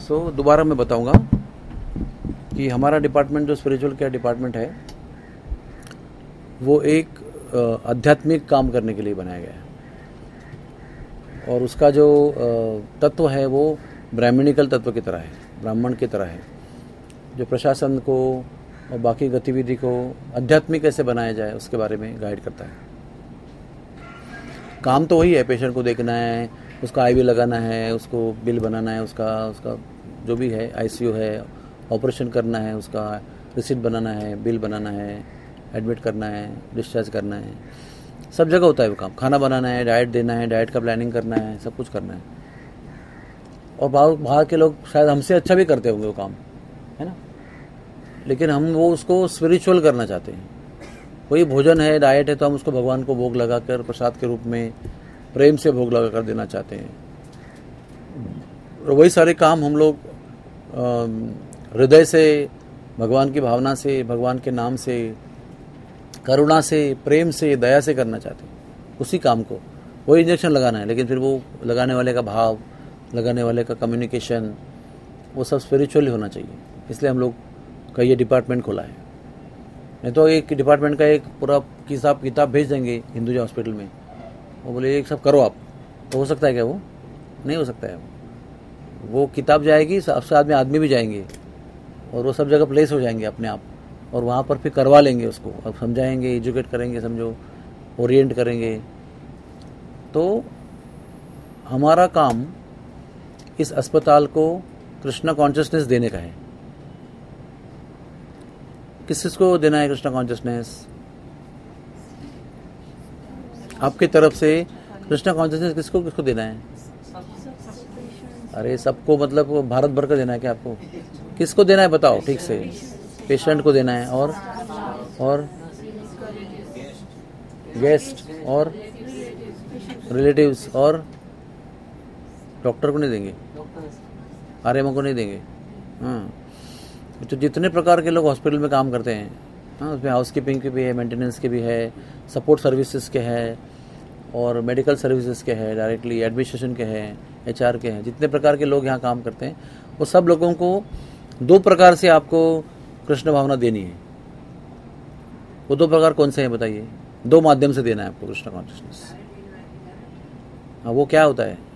दोबारा मैं बताऊंगा कि हमारा डिपार्टमेंट जो स्पिरिचुअल केयर डिपार्टमेंट है वो एक आध्यात्मिक काम करने के लिए बनाया गया है, और उसका जो तत्व है वो ब्राह्मणिकल तत्व की तरह है, ब्राह्मण की तरह है, जो प्रशासन को और बाकी गतिविधि को आध्यात्मिक कैसे बनाया जाए उसके बारे में गाइड करता है। काम तो वही है, पेशेंट को देखना है, उसका आईवी लगाना है, उसको बिल बनाना है, उसका जो भी है, आईसीयू है, ऑपरेशन करना है, उसका रिसीट बनाना है, बिल बनाना है, एडमिट करना है, डिस्चार्ज करना है, सब जगह होता है वो काम। खाना बनाना है, डाइट देना है, डाइट का प्लानिंग करना है, सब कुछ करना है। और बाहर के लोग शायद हमसे अच्छा भी करते होंगे वो काम, है ना, लेकिन हम वो उसको स्पिरिचुअल करना चाहते हैं। वही भोजन है, डाइट है, तो हम उसको भगवान को भोग लगाकर प्रसाद के रूप में प्रेम से भोग लगा कर देना चाहते हैं। और वही सारे काम हम लोग हृदय से, भगवान की भावना से, भगवान के नाम से, करुणा से, प्रेम से, दया से करना चाहते हैं। उसी काम को वही इंजेक्शन लगाना है, लेकिन फिर वो लगाने वाले का भाव, लगाने वाले का कम्युनिकेशन, वो सब स्पिरिचुअली होना चाहिए। इसलिए हम लोग का ये डिपार्टमेंट खोला है। नहीं तो एक डिपार्टमेंट का एक पूरा किताब भेज देंगे हिंदुजा हॉस्पिटल में, वो बोले एक सब करो आप, तो हो सकता है क्या? वो नहीं हो सकता है। वो किताब जाएगी, साथ में आदमी भी जाएंगे, और वो सब जगह प्लेस हो जाएंगे अपने आप, और वहाँ पर फिर करवा लेंगे उसको, अब समझाएंगे, एजुकेट करेंगे, समझो, ओरिएंट करेंगे। तो हमारा काम इस अस्पताल को कृष्णा कॉन्शियसनेस देने का है। किसको देना है कृष्णा कॉन्शियसनेस? आपकी तरफ से कृष्णा कॉन्शियसनेस किसको देना है? अरे सबको, मतलब भारत भर का देना है क्या आपको? किसको देना है बताओ ठीक से? पेशेंट को देना है, और गेस्ट, और रिलेटिव्स, और डॉक्टर को नहीं देंगे, आरएमओ को नहीं देंगे। हाँ, तो जितने प्रकार के लोग हॉस्पिटल में काम करते हैं, हाँ, उसमें हाउसकीपिंग के भी है, मेंटेनेंस के भी है, सपोर्ट सर्विसेज के है, और मेडिकल सर्विसेज के है, डायरेक्टली एडमिनिस्ट्रेशन के हैं, एचआर के हैं, जितने प्रकार के लोग यहाँ काम करते हैं, वो सब लोगों को 2 प्रकार से आपको कृष्ण भावना देनी है। वो 2 प्रकार कौन से हैं बताइए? 2 माध्यम से देना है आपको कृष्ण कॉन्शियसनेस। हाँ, वो क्या होता है?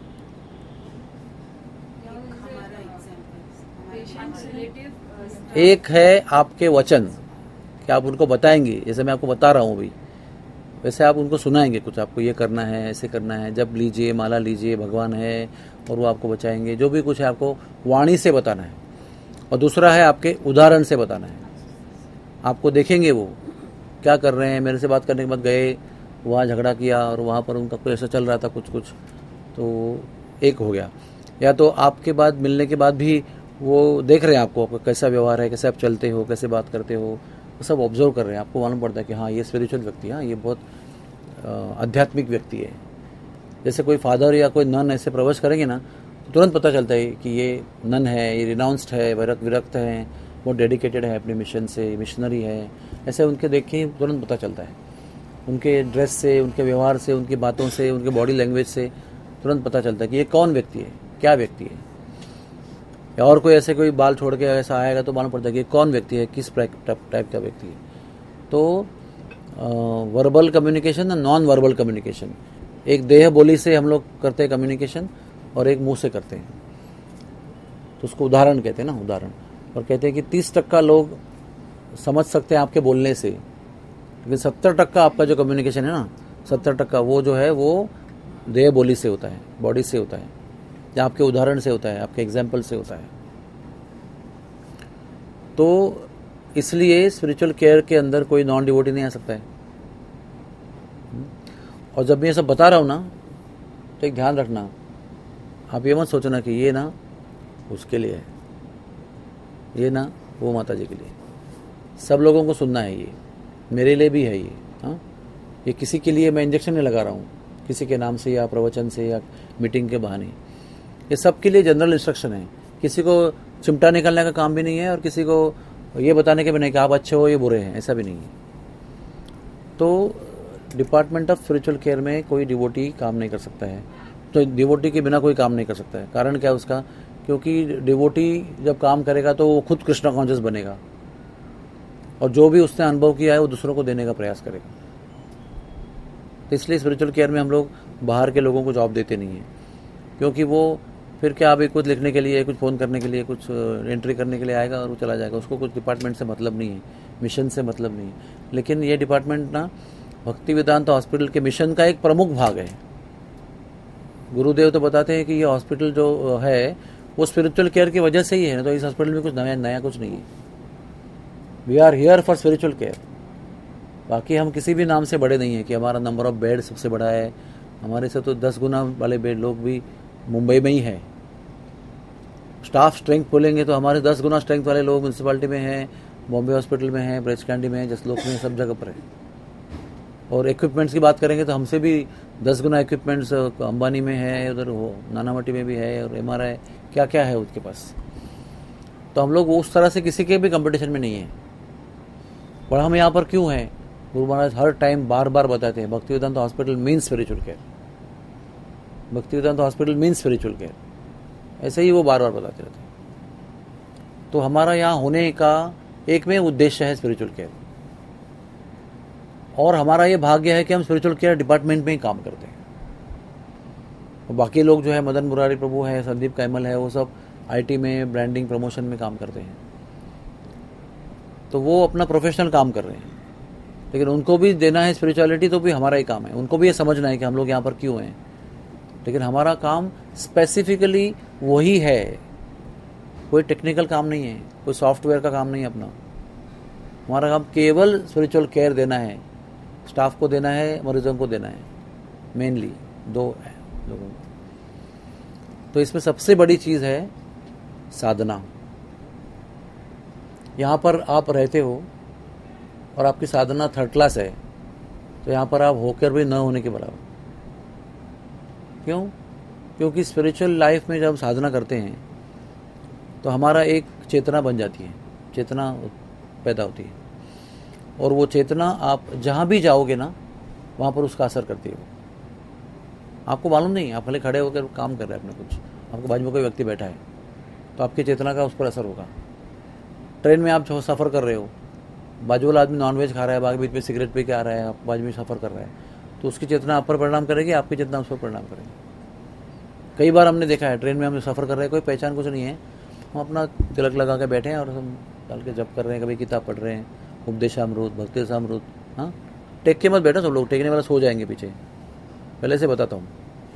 एक है आपके वचन, कि आप उनको बताएंगे, जैसे मैं आपको बता रहा हूँ अभी, वैसे आप उनको सुनाएंगे कुछ, आपको ये करना है, ऐसे करना है, जब लीजिए, माला लीजिए, भगवान है, और वो आपको बचाएंगे। जो भी कुछ है आपको वाणी से बताना है। और दूसरा है आपके उदाहरण से बताना है। आपको देखेंगे वो क्या कर रहे हैं, मेरे से बात करने के बाद गए, वहाँ झगड़ा किया, और वहाँ पर उनका कोई ऐसा चल रहा था कुछ, तो एक हो गया। या तो आपके बाद, मिलने के बाद भी वो देख रहे हैं आपको कैसा व्यवहार है, कैसे आप चलते हो, कैसे बात करते हो, वो सब ऑब्जर्व कर रहे हैं। आपको मालूम पड़ता है कि हाँ, ये स्पिरिचुअल व्यक्ति है, हाँ, ये बहुत आध्यात्मिक व्यक्ति है। जैसे कोई फादर या कोई नन ऐसे प्रवेश करेंगे ना, तो तुरंत पता चलता है कि ये नन है, ये रिनाउंस्ड है, विरक्त है, बहुत डेडिकेटेड है अपने मिशन से, मिशनरी है। ऐसे उनके देख के तुरंत पता चलता है, उनके ड्रेस से, उनके व्यवहार से, उनकी बातों से, उनके बॉडी लैंग्वेज से तुरंत पता चलता है कि ये कौन व्यक्ति है, क्या व्यक्ति है। और कोई ऐसे कोई बाल छोड़ के ऐसा आएगा तो मालूम पड़ता है कि कौन व्यक्ति है, किस टाइप का व्यक्ति है। तो वर्बल कम्युनिकेशन और नॉन वर्बल कम्युनिकेशन, एक देह बोली से हम लोग करते हैं कम्युनिकेशन, और एक मुंह से करते हैं, तो उसको उदाहरण कहते हैं ना, उदाहरण। और कहते हैं कि 30% लोग समझ सकते हैं आपके बोलने से, लेकिन 70% आपका जो कम्युनिकेशन है ना, 70% वो जो है वो देह बोली से होता है, बॉडी से होता है, या आपके उदाहरण से होता है, आपके एग्जाम्पल से होता है। तो इसलिए स्पिरिचुअल केयर के अंदर कोई नॉन डिवोटी नहीं आ सकता है। और जब मैं ये सब बता रहा हूँ ना, तो एक ध्यान रखना, आप ये मत सोचना कि ये ना उसके लिए है, ये ना वो माता जी के लिए। सब लोगों को सुनना है, ये मेरे लिए भी है ये। हाँ, ये किसी के लिए मैं इंजेक्शन नहीं लगा रहा हूँ, किसी के नाम से या प्रवचन से या मीटिंग के बहाने। ये सबके लिए जनरल इंस्ट्रक्शन है। किसी को चिमटा निकालने का काम भी नहीं है, और किसी को ये बताने के भी नहीं कि आप अच्छे हो, ये बुरे हैं, ऐसा भी नहीं है। तो डिपार्टमेंट ऑफ स्पिरिचुअल केयर में कोई डिवोटी काम नहीं कर सकता है, तो डिवोटी के बिना कोई काम नहीं कर सकता है। कारण क्या है उसका? क्योंकि डिवोटी जब काम करेगा तो वो खुद कृष्णा कॉन्शियस बनेगा और जो भी उसने अनुभव किया है वो दूसरों को देने का प्रयास करेगा। तो इसलिए स्पिरिचुअल केयर में हम लोग बाहर के लोगों को जॉब देते नहीं हैं, क्योंकि वो फिर क्या अभी कुछ लिखने के लिए, कुछ फ़ोन करने के लिए, कुछ एंट्री करने के लिए आएगा और वो चला जाएगा। उसको कुछ डिपार्टमेंट से मतलब नहीं है, मिशन से मतलब नहीं है। लेकिन ये डिपार्टमेंट ना भक्ति वेदांत हॉस्पिटल के मिशन का एक प्रमुख भाग है। गुरुदेव तो बताते हैं कि ये हॉस्पिटल जो है वो स्पिरिचुअल केयर की वजह से ही है, तो इस हॉस्पिटल में कुछ नया कुछ नहीं है। We are here for spiritual care. बाकी हम किसी भी नाम से बड़े नहीं है कि हमारा नंबर ऑफ बेड सबसे बड़ा है। हमारे से तो 10 गुना वाले बेड लोग भी मुंबई में ही है। स्टाफ स्ट्रेंथ बोलेंगे तो हमारे 10 गुना स्ट्रेंथ वाले लोग म्यूनसिपालिटी में हैं, बॉम्बे हॉस्पिटल में हैं, ब्रेस्ट कैंडी में है, जसलोक में, सब जगह पर है। और इक्विपमेंट्स की बात करेंगे तो हमसे भी 10 गुना इक्विपमेंट्स अंबानी में है, उधर हो नानावटी में भी है, और MRI क्या क्या है उसके पास। तो हम लोग उस तरह से किसी के भी कंपटीशन में नहीं है। और हम यहाँ पर क्यों हैं? गुरु महाराज हर टाइम बार बार बताते हैं, Bhakti Vedanta hospital means spiritual care, Bhakti Vedanta hospital means spiritual care, ऐसे ही वो बार बार बताते रहते हैं। तो हमारा यहाँ होने का एक में उद्देश्य है स्पिरिचुअल केयर, और हमारा ये भाग्य है कि हम स्पिरिचुअल केयर डिपार्टमेंट में ही काम करते हैं। और बाकी लोग जो है, मदन मुरारी प्रभु है, संदीप कैमल है, वो सब IT में ब्रांडिंग प्रमोशन में काम करते हैं। तो वो अपना प्रोफेशनल काम कर रहे हैं, लेकिन उनको भी देना है स्पिरिचुअलिटी, तो भी हमारा ही काम है। उनको भी ये समझना है कि हम लोग यहाँ पर क्यों हैं। लेकिन हमारा काम स्पेसिफिकली वही है, कोई टेक्निकल काम नहीं है, कोई सॉफ्टवेयर का काम नहीं है अपना। हमारा काम केवल स्पिरिचुअल केयर देना है, स्टाफ को देना है, मरीजों को देना है, मेनली 2 लोगों को। तो इसमें सबसे बड़ी चीज़ है साधना। यहाँ पर आप रहते हो और आपकी साधना 3rd क्लास है, तो यहाँ पर आप होकर भी न होने के बराबर। क्यों? क्योंकि स्पिरिचुअल लाइफ में जब हम साधना करते हैं तो हमारा एक चेतना बन जाती है, चेतना पैदा होती है, और वो चेतना आप जहाँ भी जाओगे ना वहाँ पर उसका असर करती है। आपको मालूम नहीं, आप भले खड़े होकर काम कर रहे हैं अपने कुछ, आपके बाजू में कोई व्यक्ति बैठा है तो आपकी चेतना का उस पर असर होगा। ट्रेन में आप जो सफ़र कर रहे हो, बाजू वाला आदमी नॉनवेज खा रहा है, बाकी बीच में सिगरेट पी के आ रहा है, आप बाजू में सफ़र कर रहा है, तो उसकी चेतना आप पर परिणाम करेगी, आपकी चेतना उस पर परिणाम करेगी। कई बार हमने देखा है, ट्रेन में हम सफ़र कर रहे हैं, कोई पहचान कुछ नहीं है, हम अपना तिलक लगा के बैठे हैं और हम डाल के जप कर रहे हैं, कभी किताब पढ़ रहे हैं, उपदेशामृत, भक्तिरसामृत। हाँ, टेक के मत बैठो सब लोग, टेकने वाला सो जाएंगे पीछे, पहले से बताता हूँ।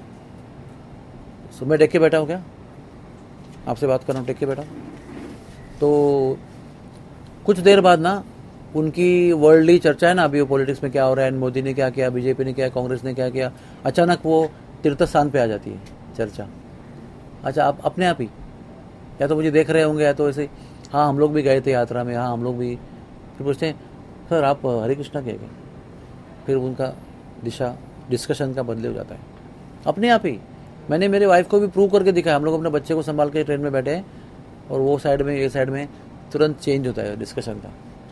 सुबह टेक के बैठा हूँ क्या? आपसे बात कर रहा हूँ, टेक के बैठा। तो कुछ देर बाद ना उनकी वर्ल्डली चर्चा है ना, अभी वो पॉलिटिक्स में क्या हो रहा है, मोदी ने क्या किया, बीजेपी ने क्या, कांग्रेस ने क्या किया, अचानक वो तीर्थ स्थान पे आ जाती है चर्चा। अच्छा, आप अपने आप ही या तो मुझे देख रहे होंगे या तो ऐसे, हाँ हम लोग भी गए थे यात्रा में, हाँ हम लोग भी। फिर पूछते हैं सर आप हरे कृष्णा कह गए, फिर उनका दिशा डिस्कशन का बदले हो जाता है अपने आप ही। मैंने मेरे वाइफ को भी प्रूव करके दिखाया, हम लोग अपने बच्चे को संभाल के ट्रेन में बैठे हैं और वो साइड में ये साइड में, तुरंत चेंज होता है डिस्कशन का।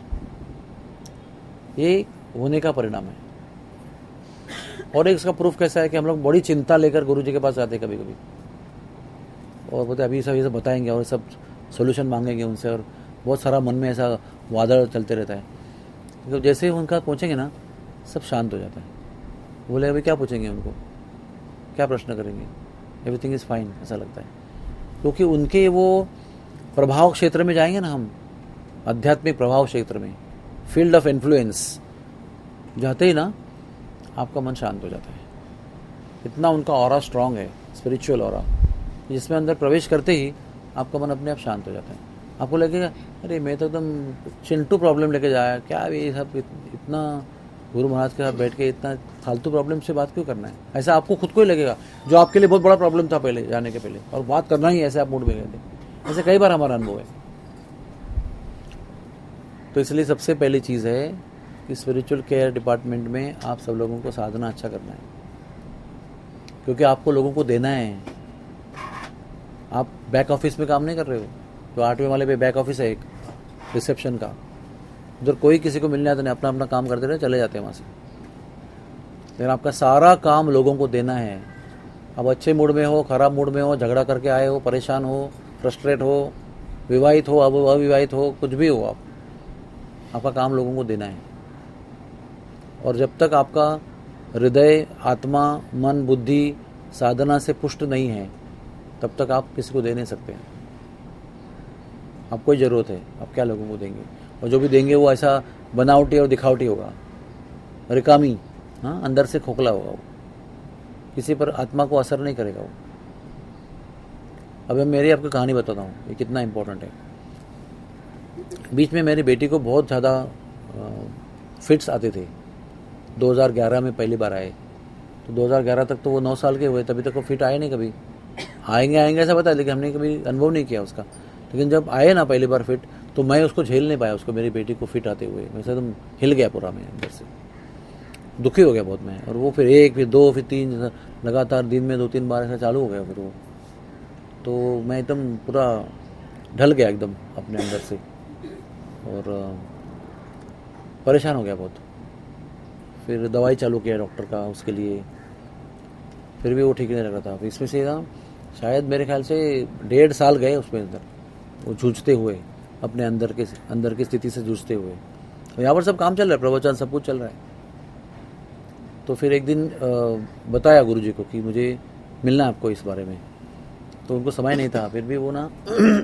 ये होने का परिणाम है। और एक इसका प्रूफ कैसा है कि हम लोग बड़ी चिंता लेकर गुरु जी के पास जाते हैं कभी कभी, और बोलते अभी सब ये सब बताएंगे और सब सोल्यूशन मांगेंगे उनसे, और बहुत सारा मन में ऐसा वादळ चलते रहता है। तो जैसे ही उनका पहुँचेंगे ना, सब शांत हो जाता है। बोले अभी क्या पूछेंगे उनको, क्या प्रश्न करेंगे, एवरीथिंग इज़ फाइन, ऐसा लगता है। क्योंकि उनके वो प्रभाव क्षेत्र में जाएंगे ना हम, आध्यात्मिक प्रभाव क्षेत्र में, फील्ड ऑफ इन्फ्लुएंस जाते ही ना आपका मन शांत हो जाता है। इतना उनका ऑरा स्ट्रांग है, स्पिरिचुअल ऑरा, जिसमें अंदर प्रवेश करते ही आपका मन अपने आप शांत हो जाता है। आपको लगेगा अरे मैं तो एकदम चिंटू प्रॉब्लम लेके जाया, क्या ये सब इतना गुरु महाराज के साथ बैठ के इतना फालतू प्रॉब्लम से बात क्यों करना है। ऐसा आपको खुद को ही लगेगा, जो आपके लिए बहुत बड़ा प्रॉब्लम था पहले जाने के पहले, और बात करना ही ऐसे आप मूड में गए थे। ऐसे कई बार हमारा अनुभव है। तो इसलिए सबसे पहली चीज़ है कि स्पिरिचुअल केयर डिपार्टमेंट में आप सब लोगों को साधना अच्छा करना है, क्योंकि आपको लोगों को देना है। आप बैक ऑफिस में काम नहीं कर रहे हो, तो 8वें वाले पे बैक ऑफिस है एक रिसेप्शन का, उधर कोई किसी को मिलने आता नहीं, अपना अपना काम करते रहे, चले जाते हैं वहाँ से। लेकिन आपका सारा काम लोगों को देना है। अब अच्छे मूड में हो, खराब मूड में हो, झगड़ा करके आए हो, परेशान हो, फ्रस्ट्रेट हो, विवाहित हो, अब अविवाहित हो, कुछ भी हो, आपका काम लोगों को देना है। और जब तक आपका हृदय, आत्मा, मन, बुद्धि साधना से पुष्ट नहीं है, तब तक आप किसी को दे नहीं सकते। आपको ही ज़रूरत है, आप क्या लोगों को देंगे? और जो भी देंगे वो ऐसा बनावटी और दिखावटी होगा, रिकामी, हाँ, अंदर से खोखला होगा, वो किसी पर आत्मा को असर नहीं करेगा वो। अब मैं मेरी आपको कहानी बताता हूँ, ये कितना इम्पोर्टेंट है। बीच में मेरी बेटी को बहुत ज़्यादा फिट्स आते थे। 2011 में पहली बार आए, तो 2011 तक तो वो 9 साल के हुए, तभी तक वो फिट आए नहीं कभी। आएंगे ऐसा पता है, लेकिन हमने कभी अनुभव नहीं किया उसका। लेकिन जब आए ना पहली बार फिट, तो मैं उसको झेल नहीं पाया, उसको, मेरी बेटी को फिट आते हुए। वैसे एकदम हिल गया पूरा, मैं अंदर से दुखी हो गया बहुत मैं। और वो फिर 1, फिर 2, फिर 3 लगातार दिन में 2-3 बार ऐसा चालू हो गया फिर वो। तो मैं एकदम पूरा ढल गया एकदम अपने अंदर से, और परेशान हो गया बहुत। फिर दवाई चालू किया डॉक्टर का उसके लिए, फिर भी वो ठीक नहीं लग रहा था। इसमें से ना शायद मेरे ख्याल से 1.5 साल गए उसमें अंदर, वो जूझते हुए, अपने अंदर की स्थिति से जूझते हुए। और यहाँ पर सब काम चल रहा है, प्रवचन सब कुछ चल रहा है। तो फिर एक दिन बताया गुरुजी को कि मुझे मिलना है आपको इस बारे में। तो उनको समय नहीं था, फिर भी वो ना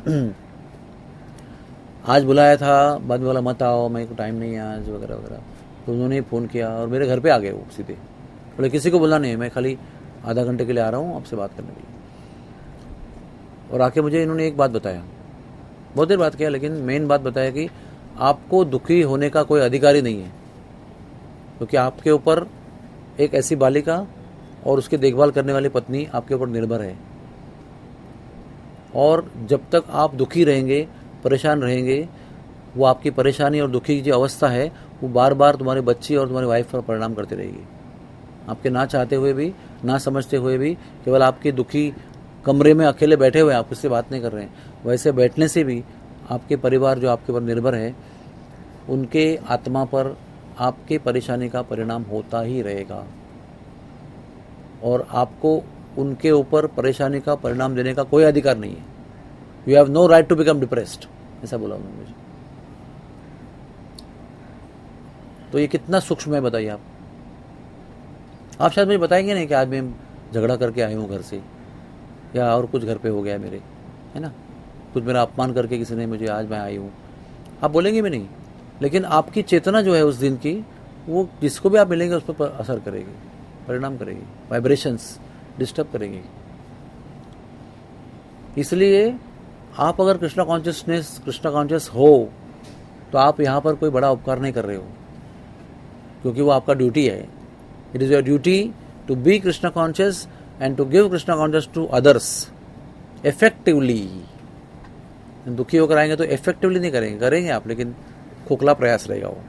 आज बुलाया था, बाद में बोला मत आओ, मेरे को टाइम नहीं है आज, वगैरह वगैरह। तो उन्होंने फ़ोन किया और मेरे घर पे आ गए वो सीधे, बोले किसी को बुला नहीं, मैं खाली आधा घंटे के लिए आ रहा हूँ आपसे बात करने के लिए। और आके मुझे इन्होंने एक बात बताया, बहुत देर बात किया, लेकिन मेन बात बताया कि आपको दुखी होने का कोई अधिकार ही नहीं है, क्योंकि आपके ऊपर एक ऐसी बालिका और उसकी देखभाल करने वाली पत्नी आपके ऊपर निर्भर है। और जब तक आप दुखी रहेंगे, परेशान रहेंगे, वो आपकी परेशानी और दुखी की जो अवस्था है वो बार बार तुम्हारे बच्ची और तुम्हारी वाइफ पर परिणाम करती रहेगी। आपके ना चाहते हुए भी, ना समझते हुए भी, केवल आपके दुखी कमरे में अकेले बैठे हुए, आप उससे बात नहीं कर रहे हैं, वैसे बैठने से भी आपके परिवार जो आपके ऊपर निर्भर है, उनके आत्मा पर आपके परेशानी का परिणाम होता ही रहेगा। और आपको उनके ऊपर परेशानी का परिणाम देने का कोई अधिकार नहीं है। You have no right to become depressed, ऐसा बोला उन्होंने मुझे। तो ये कितना सूक्ष्म है बताइए आप शायद मुझे बताएंगे नहीं कि आज मैं झगड़ा करके आई हूँ घर से, या और कुछ घर पे हो गया है मेरे, है ना, कुछ मेरा अपमान करके किसी ने मुझे, आज मैं आई हूँ, आप बोलेंगे भी नहीं। लेकिन आपकी चेतना जो है उस दिन की, वो जिसको भी आप मिलेंगे उस पर असर करेगी, परिणाम करेगी, वाइब्रेशंस डिस्टर्ब करेंगे। इसलिए आप अगर कृष्णा कॉन्शियस हो, तो आप यहाँ पर कोई बड़ा उपकार नहीं कर रहे हो, क्योंकि वो आपका ड्यूटी है। It is your duty to be Krishna conscious and to give Krishna conscious to others effectively. दुखी होकर आएंगे तो इफेक्टिवली नहीं करेंगे आप, लेकिन खोखला प्रयास रहेगा वो।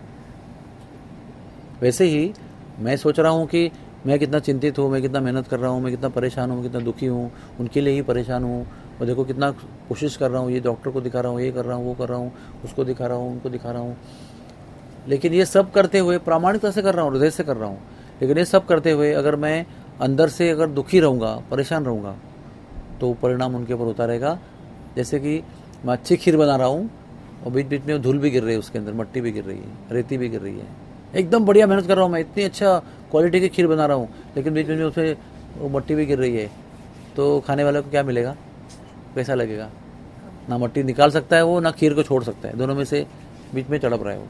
वैसे ही मैं सोच रहा हूँ कि मैं कितना चिंतित हूँ, मैं कितना मेहनत कर रहा हूँ, मैं कितना परेशान हूँ, मैं कितना दुखी हूँ, उनके लिए ही परेशान हूँ। और देखो कितना कोशिश कर रहा हूँ, ये डॉक्टर को दिखा रहा हूँ, ये कर रहा हूँ, वो कर रहा हूँ, उसको दिखा रहा हूँ, उनको दिखा रहा हूँ। लेकिन ये सब करते हुए प्रामाणिकता से कर रहा हूँ, हृदय से कर रहा हूँ। लेकिन ये सब करते हुए अगर मैं अंदर से अगर दुखी रहूँगा, परेशान रहूँगा, तो परिणाम उनके ऊपर होता रहेगा। जैसे कि मैं अच्छी खीर बना रहा हूँ और बीच बीच में धूल भी गिर रही है, उसके अंदर मट्टी भी गिर रही है, रेती भी गिर रही है, एकदम बढ़िया मेहनत कर रहा हूँ मैं, इतनी अच्छा क्वालिटी की खीर बना रहा हूँ, लेकिन बीच में उसमें वो मट्टी भी गिर रही है, तो खाने वाले को क्या मिलेगा, कैसा लगेगा? ना मट्टी निकाल सकता है वो, ना खीर को छोड़ सकता है, दोनों में से बीच में तड़प रहा है वो।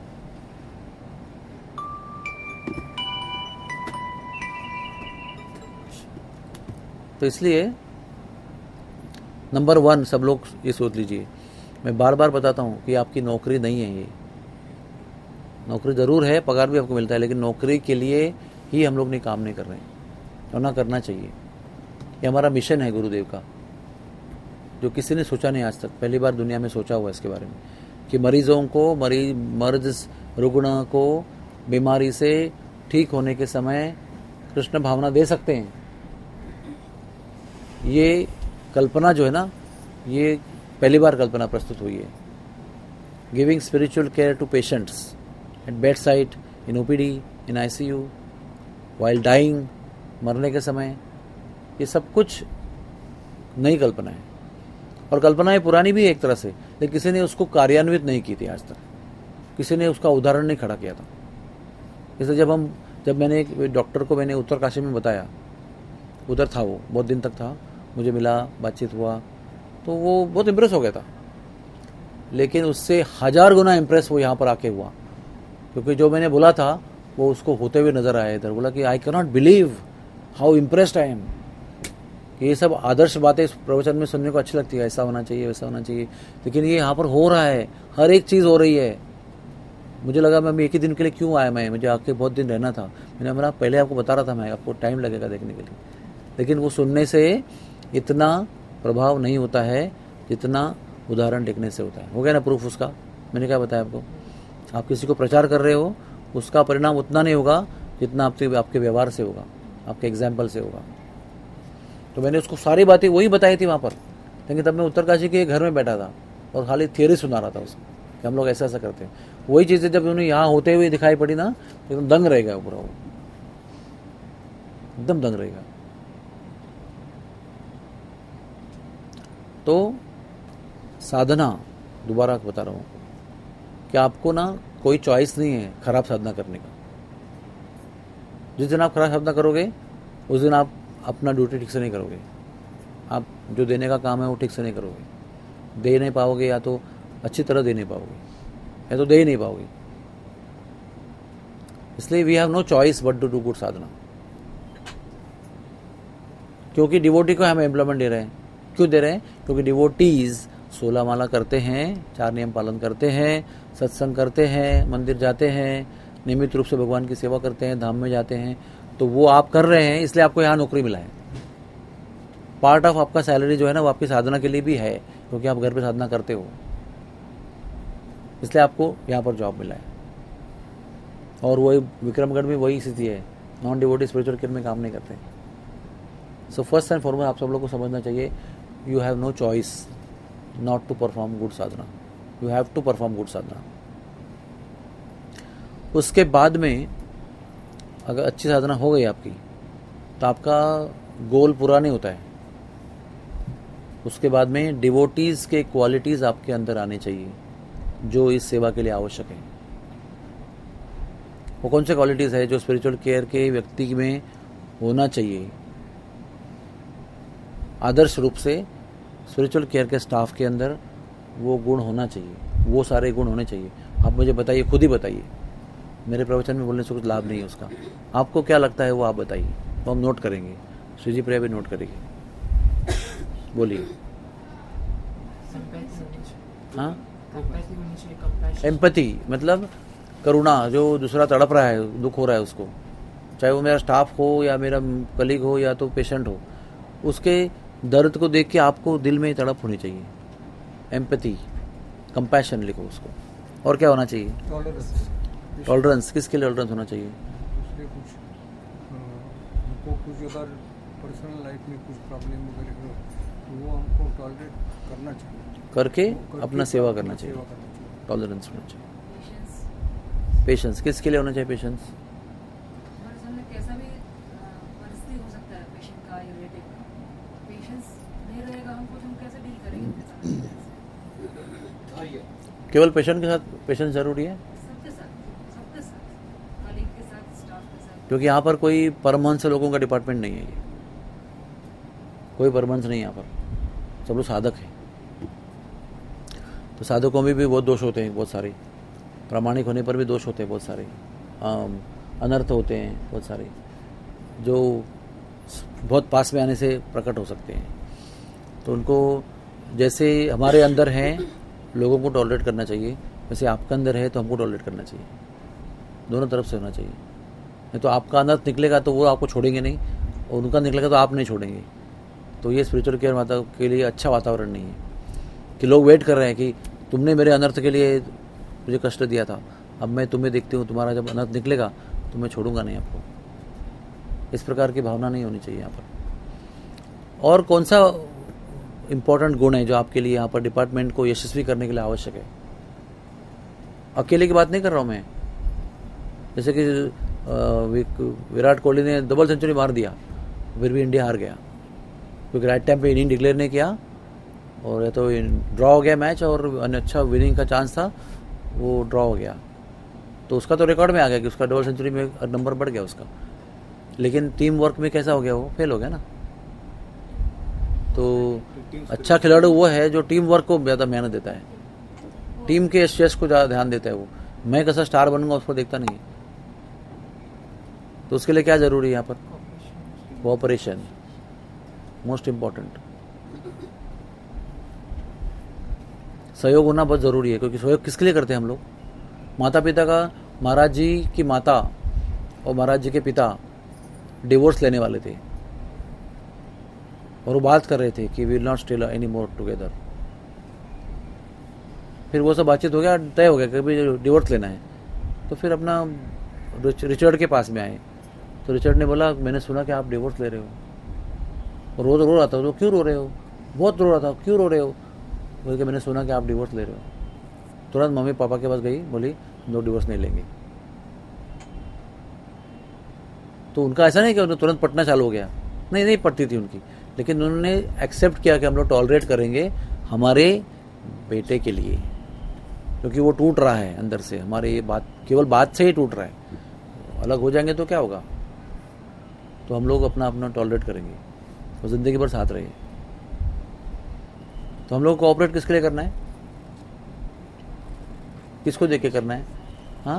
तो इसलिए नंबर 1 सब लोग ये सोच लीजिए, मैं बार बार बताता हूँ कि आपकी नौकरी नहीं है ये। नौकरी ज़रूर है, पगार भी आपको मिलता है, लेकिन नौकरी के लिए ही हम लोग काम नहीं कर रहे हैं, और ना करना चाहिए। ये हमारा मिशन है गुरुदेव का, जो किसी ने सोचा नहीं आज तक, पहली बार दुनिया में सोचा हुआ इसके बारे में, कि मरीजों को, मर्ज रुग्ण को बीमारी से ठीक होने के समय कृष्ण भावना दे सकते हैं। ये कल्पना जो है ना, ये पहली बार कल्पना प्रस्तुत हुई है। Giving spiritual care to patients at bed side, in OPD, in ICU, while dying, मरने के समय, ये सब कुछ नई कल्पना है। और कल्पनाएं पुरानी भी है एक तरह से, लेकिन किसी ने उसको कार्यान्वित नहीं की थी आज तक, किसी ने उसका उदाहरण नहीं खड़ा किया था। जैसे जब मैंने एक डॉक्टर को मैंने उत्तरकाशी में बताया, उधर था वो, बहुत दिन तक था, मुझे मिला, बातचीत हुआ, तो वो बहुत इम्प्रेस हो गया था। लेकिन उससे 1000 गुना इम्प्रेस वो यहाँ पर आके हुआ, क्योंकि जो मैंने बोला था वो उसको होते हुए नजर आया। इधर बोला कि I cannot believe how impressed I am. ये सब आदर्श बातें इस प्रवचन में सुनने को अच्छी लगती है, ऐसा होना चाहिए, वैसा होना चाहिए, लेकिन ये यहाँ पर हो रहा है, हर एक चीज़ हो रही है। मुझे लगा मैं एक ही दिन के लिए क्यों आया, मुझे आके बहुत दिन रहना था। मैंने पहले आपको बता रहा था, मैं आपको टाइम लगेगा देखने के लिए, लेकिन वो सुनने से इतना प्रभाव नहीं होता है जितना उदाहरण देखने से होता है। हो गया ना प्रूफ उसका? मैंने क्या बताया आपको? आप किसी को प्रचार कर रहे हो, उसका परिणाम उतना नहीं होगा जितना आपके व्यवहार से होगा, आपके एग्जाम्पल से होगा। तो मैंने उसको सारी बातें वही बताई थी वहाँ पर, लेकिन तब मैं उत्तरकाशी के घर में बैठा था और खाली थियरी सुना रहा था उसको कि हम लोग ऐसा ऐसा करते हैं। वही चीज़ें जब उन्हें यहाँ होते हुए दिखाई पड़ी ना, एकदम दंग रहेगा पूरा, वो एकदम दंग रहेगा। तो साधना, दोबारा बता रहा हूँ कि आपको ना कोई चॉइस नहीं है खराब साधना करने का। जिस दिन आप खराब साधना करोगे उस दिन आप अपना ड्यूटी ठीक से नहीं करोगे, आप जो देने का काम है वो ठीक से नहीं करोगे, दे नहीं पाओगे, या तो अच्छी तरह दे नहीं पाओगे, या तो दे ही नहीं पाओगे। इसलिए we have no choice but to do good sadhana, क्योंकि डिवोटी को हम एम्प्लॉयमेंट दे रहे हैं। क्यों दे रहे हैं? क्योंकि डिवोटीज 16 माला करते हैं, 4 नियम पालन करते हैं, सत्संग करते हैं, मंदिर जाते हैं, नियमित रूप से भगवान की सेवा करते हैं, धाम में जाते हैं। तो वो आप कर रहे हैं, इसलिए आपको यहाँ नौकरी मिला है। पार्ट ऑफ आपका सैलरी जो है ना, वो आपकी साधना के लिए भी है, क्योंकि आप घर पे साधना करते हो, इसलिए आपको यहाँ पर जॉब मिला है। और वही विक्रमगढ़ में वही स्थिति है, नॉन डिवोटी स्पिरिचुअल केयर में काम नहीं करते। सो फर्स्ट एंड फॉरमोस्ट आप सब लोग को समझना चाहिए, you have no choice not to perform good sadhana, you have to perform good sadhana. उसके बाद में अगर अच्छी साधना हो गई आपकी, तो आपका गोल पूरा नहीं होता है। उसके बाद में डिवोटीज के क्वालिटीज आपके अंदर आने चाहिए जो इस सेवा के लिए आवश्यक है। वो कौन से क्वालिटीज है जो स्पिरिचुअल केयर के व्यक्ति में होना चाहिए? आदर्श रूप से स्पिरिचुअल केयर के स्टाफ के अंदर वो गुण होना चाहिए, वो सारे गुण होने चाहिए। आप मुझे बताइए, खुद ही बताइए, मेरे प्रवचन में बोलने से कुछ लाभ नहीं है उसका। आपको क्या लगता है वो आप बताइए, तो हम नोट करेंगे, श्रीजी प्रिया भी नोट करेगी। बोलिए। हाँ, एम्पैथी मतलब करुणा, जो दूसरा तड़प रहा है, दुख हो रहा है उसको, चाहे वो मेरा स्टाफ हो या मेरा कलीग हो या तो पेशेंट हो, उसके दर्द को देख के आपको दिल में तड़प होनी चाहिए। एम्पैथी, कंपैशन लिखो उसको। और क्या होना चाहिए? टॉलरेंस। किसके लिए टॉलरेंस होना चाहिए? कुछ अगर पर्सनल लाइफ में कुछ प्रॉब्लम वगैरह हो तो वो हमको टॉलरेट करना चाहिए, करके अपना सेवा करना चाहिए। टॉलरेंस होना चाहिए। पेशेंस। किसके लिए होना चाहिए पेशेंस? केवल पेशेंट के साथ पेशेंस जरूरी है? सबके साथ, कलीग के साथ, स्टाफ के साथ। क्योंकि यहाँ पर कोई परमहंस लोगों का डिपार्टमेंट नहीं है, ये कोई परमहंस नहीं यहाँ पर, सब लोग साधक हैं। तो साधकों में भी बहुत दोष होते हैं, बहुत सारे प्रामाणिक होने पर भी दोष होते हैं, बहुत सारे अनर्थ होते हैं, बहुत सारे जो बहुत पास में आने से प्रकट हो सकते हैं। तो उनको जैसे हमारे अंदर हैं, लोगों को टॉलरेट करना चाहिए, वैसे आपके अंदर है तो हमको टॉलरेट करना चाहिए। दोनों तरफ से होना चाहिए। नहीं तो आपका अनर्थ निकलेगा तो वो आपको छोड़ेंगे नहीं, और उनका निकलेगा तो आप नहीं छोड़ेंगे। तो ये स्पिरिचुअल केयर माता के लिए अच्छा वातावरण नहीं है कि लोग वेट कर रहे हैं कि तुमने मेरे अनर्थ के लिए मुझे कष्ट दिया था, अब मैं तुम्हें देखती हूँ, तुम्हारा जब अनर्थ निकलेगा तो मैं छोड़ूंगा नहीं आपको। इस प्रकार की भावना नहीं होनी चाहिए यहाँ पर। और कौन सा इंपॉर्टेंट गुण है जो आपके लिए यहाँ पर डिपार्टमेंट को यशस्वी करने के लिए आवश्यक है? अकेले की बात नहीं कर रहा हूँ मैं। जैसे कि विराट कोहली ने डबल सेंचुरी मार दिया, फिर भी इंडिया हार गया, क्योंकि राइट टाइम पे इनिंग डिक्लेयर नहीं किया और या तो ड्रॉ हो गया मैच और अच्छा विनिंग का चांस था, वो ड्रॉ हो गया, तो उसका तो रिकॉर्ड में आ गया कि उसका डबल सेंचुरी में नंबर बढ़ गया उसका। लेकिन टीम वर्क में कैसा हो गया, वो फेल हो गया ना। तो अच्छा खिलाड़ी वो है जो टीम वर्क को ज़्यादा मेहनत देता है, टीम के स्ट्रेस को ज़्यादा ध्यान देता है। वो मैं कैसा स्टार बनूंगा उसको देखता नहीं है। तो उसके लिए क्या जरूरी है यहाँ पर, कोऑपरेशन मोस्ट इम्पॉर्टेंट। सहयोग होना बहुत ज़रूरी है, क्योंकि सहयोग किसके लिए करते हैं हम लोग। माता पिता का, महाराज जी की माता और महाराज जी के पिता डिवोर्स लेने वाले थे और वो बात कर रहे थे कि will not stay any more together. फिर वो सब बातचीत हो गया, तय हो गया कि भाई डिवोर्स लेना है। तो फिर अपना रिचर्ड के पास में आए, तो रिचर्ड ने बोला मैंने सुना कि आप डिवोर्स ले रहे हो, और रोज रो रहा था। तो क्यों रो रहे हो, बहुत रो रहा था, क्यों रो रहे हो, बोल के मैंने सुना कि आप डिवोर्स ले रहे हो। तुरंत मम्मी पापा के पास गई, बोली नो डिवोर्स नहीं लेंगे। तो उनका ऐसा नहीं कि उन्हें तुरंत पटना चालू हो गया, नहीं पटती थी उनकी, लेकिन उन्होंने एक्सेप्ट किया कि हम लोग टॉलरेट करेंगे हमारे बेटे के लिए, क्योंकि वो टूट रहा है अंदर से, हमारे ये बात केवल बात से ही टूट रहा है। अलग हो जाएंगे तो क्या होगा, तो हम लोग अपना अपना टॉलरेट करेंगे और जिंदगी भर साथ रहिए। तो हम लोग कोऑपरेट किसके लिए करना है, किसको देख के करना है। हाँ,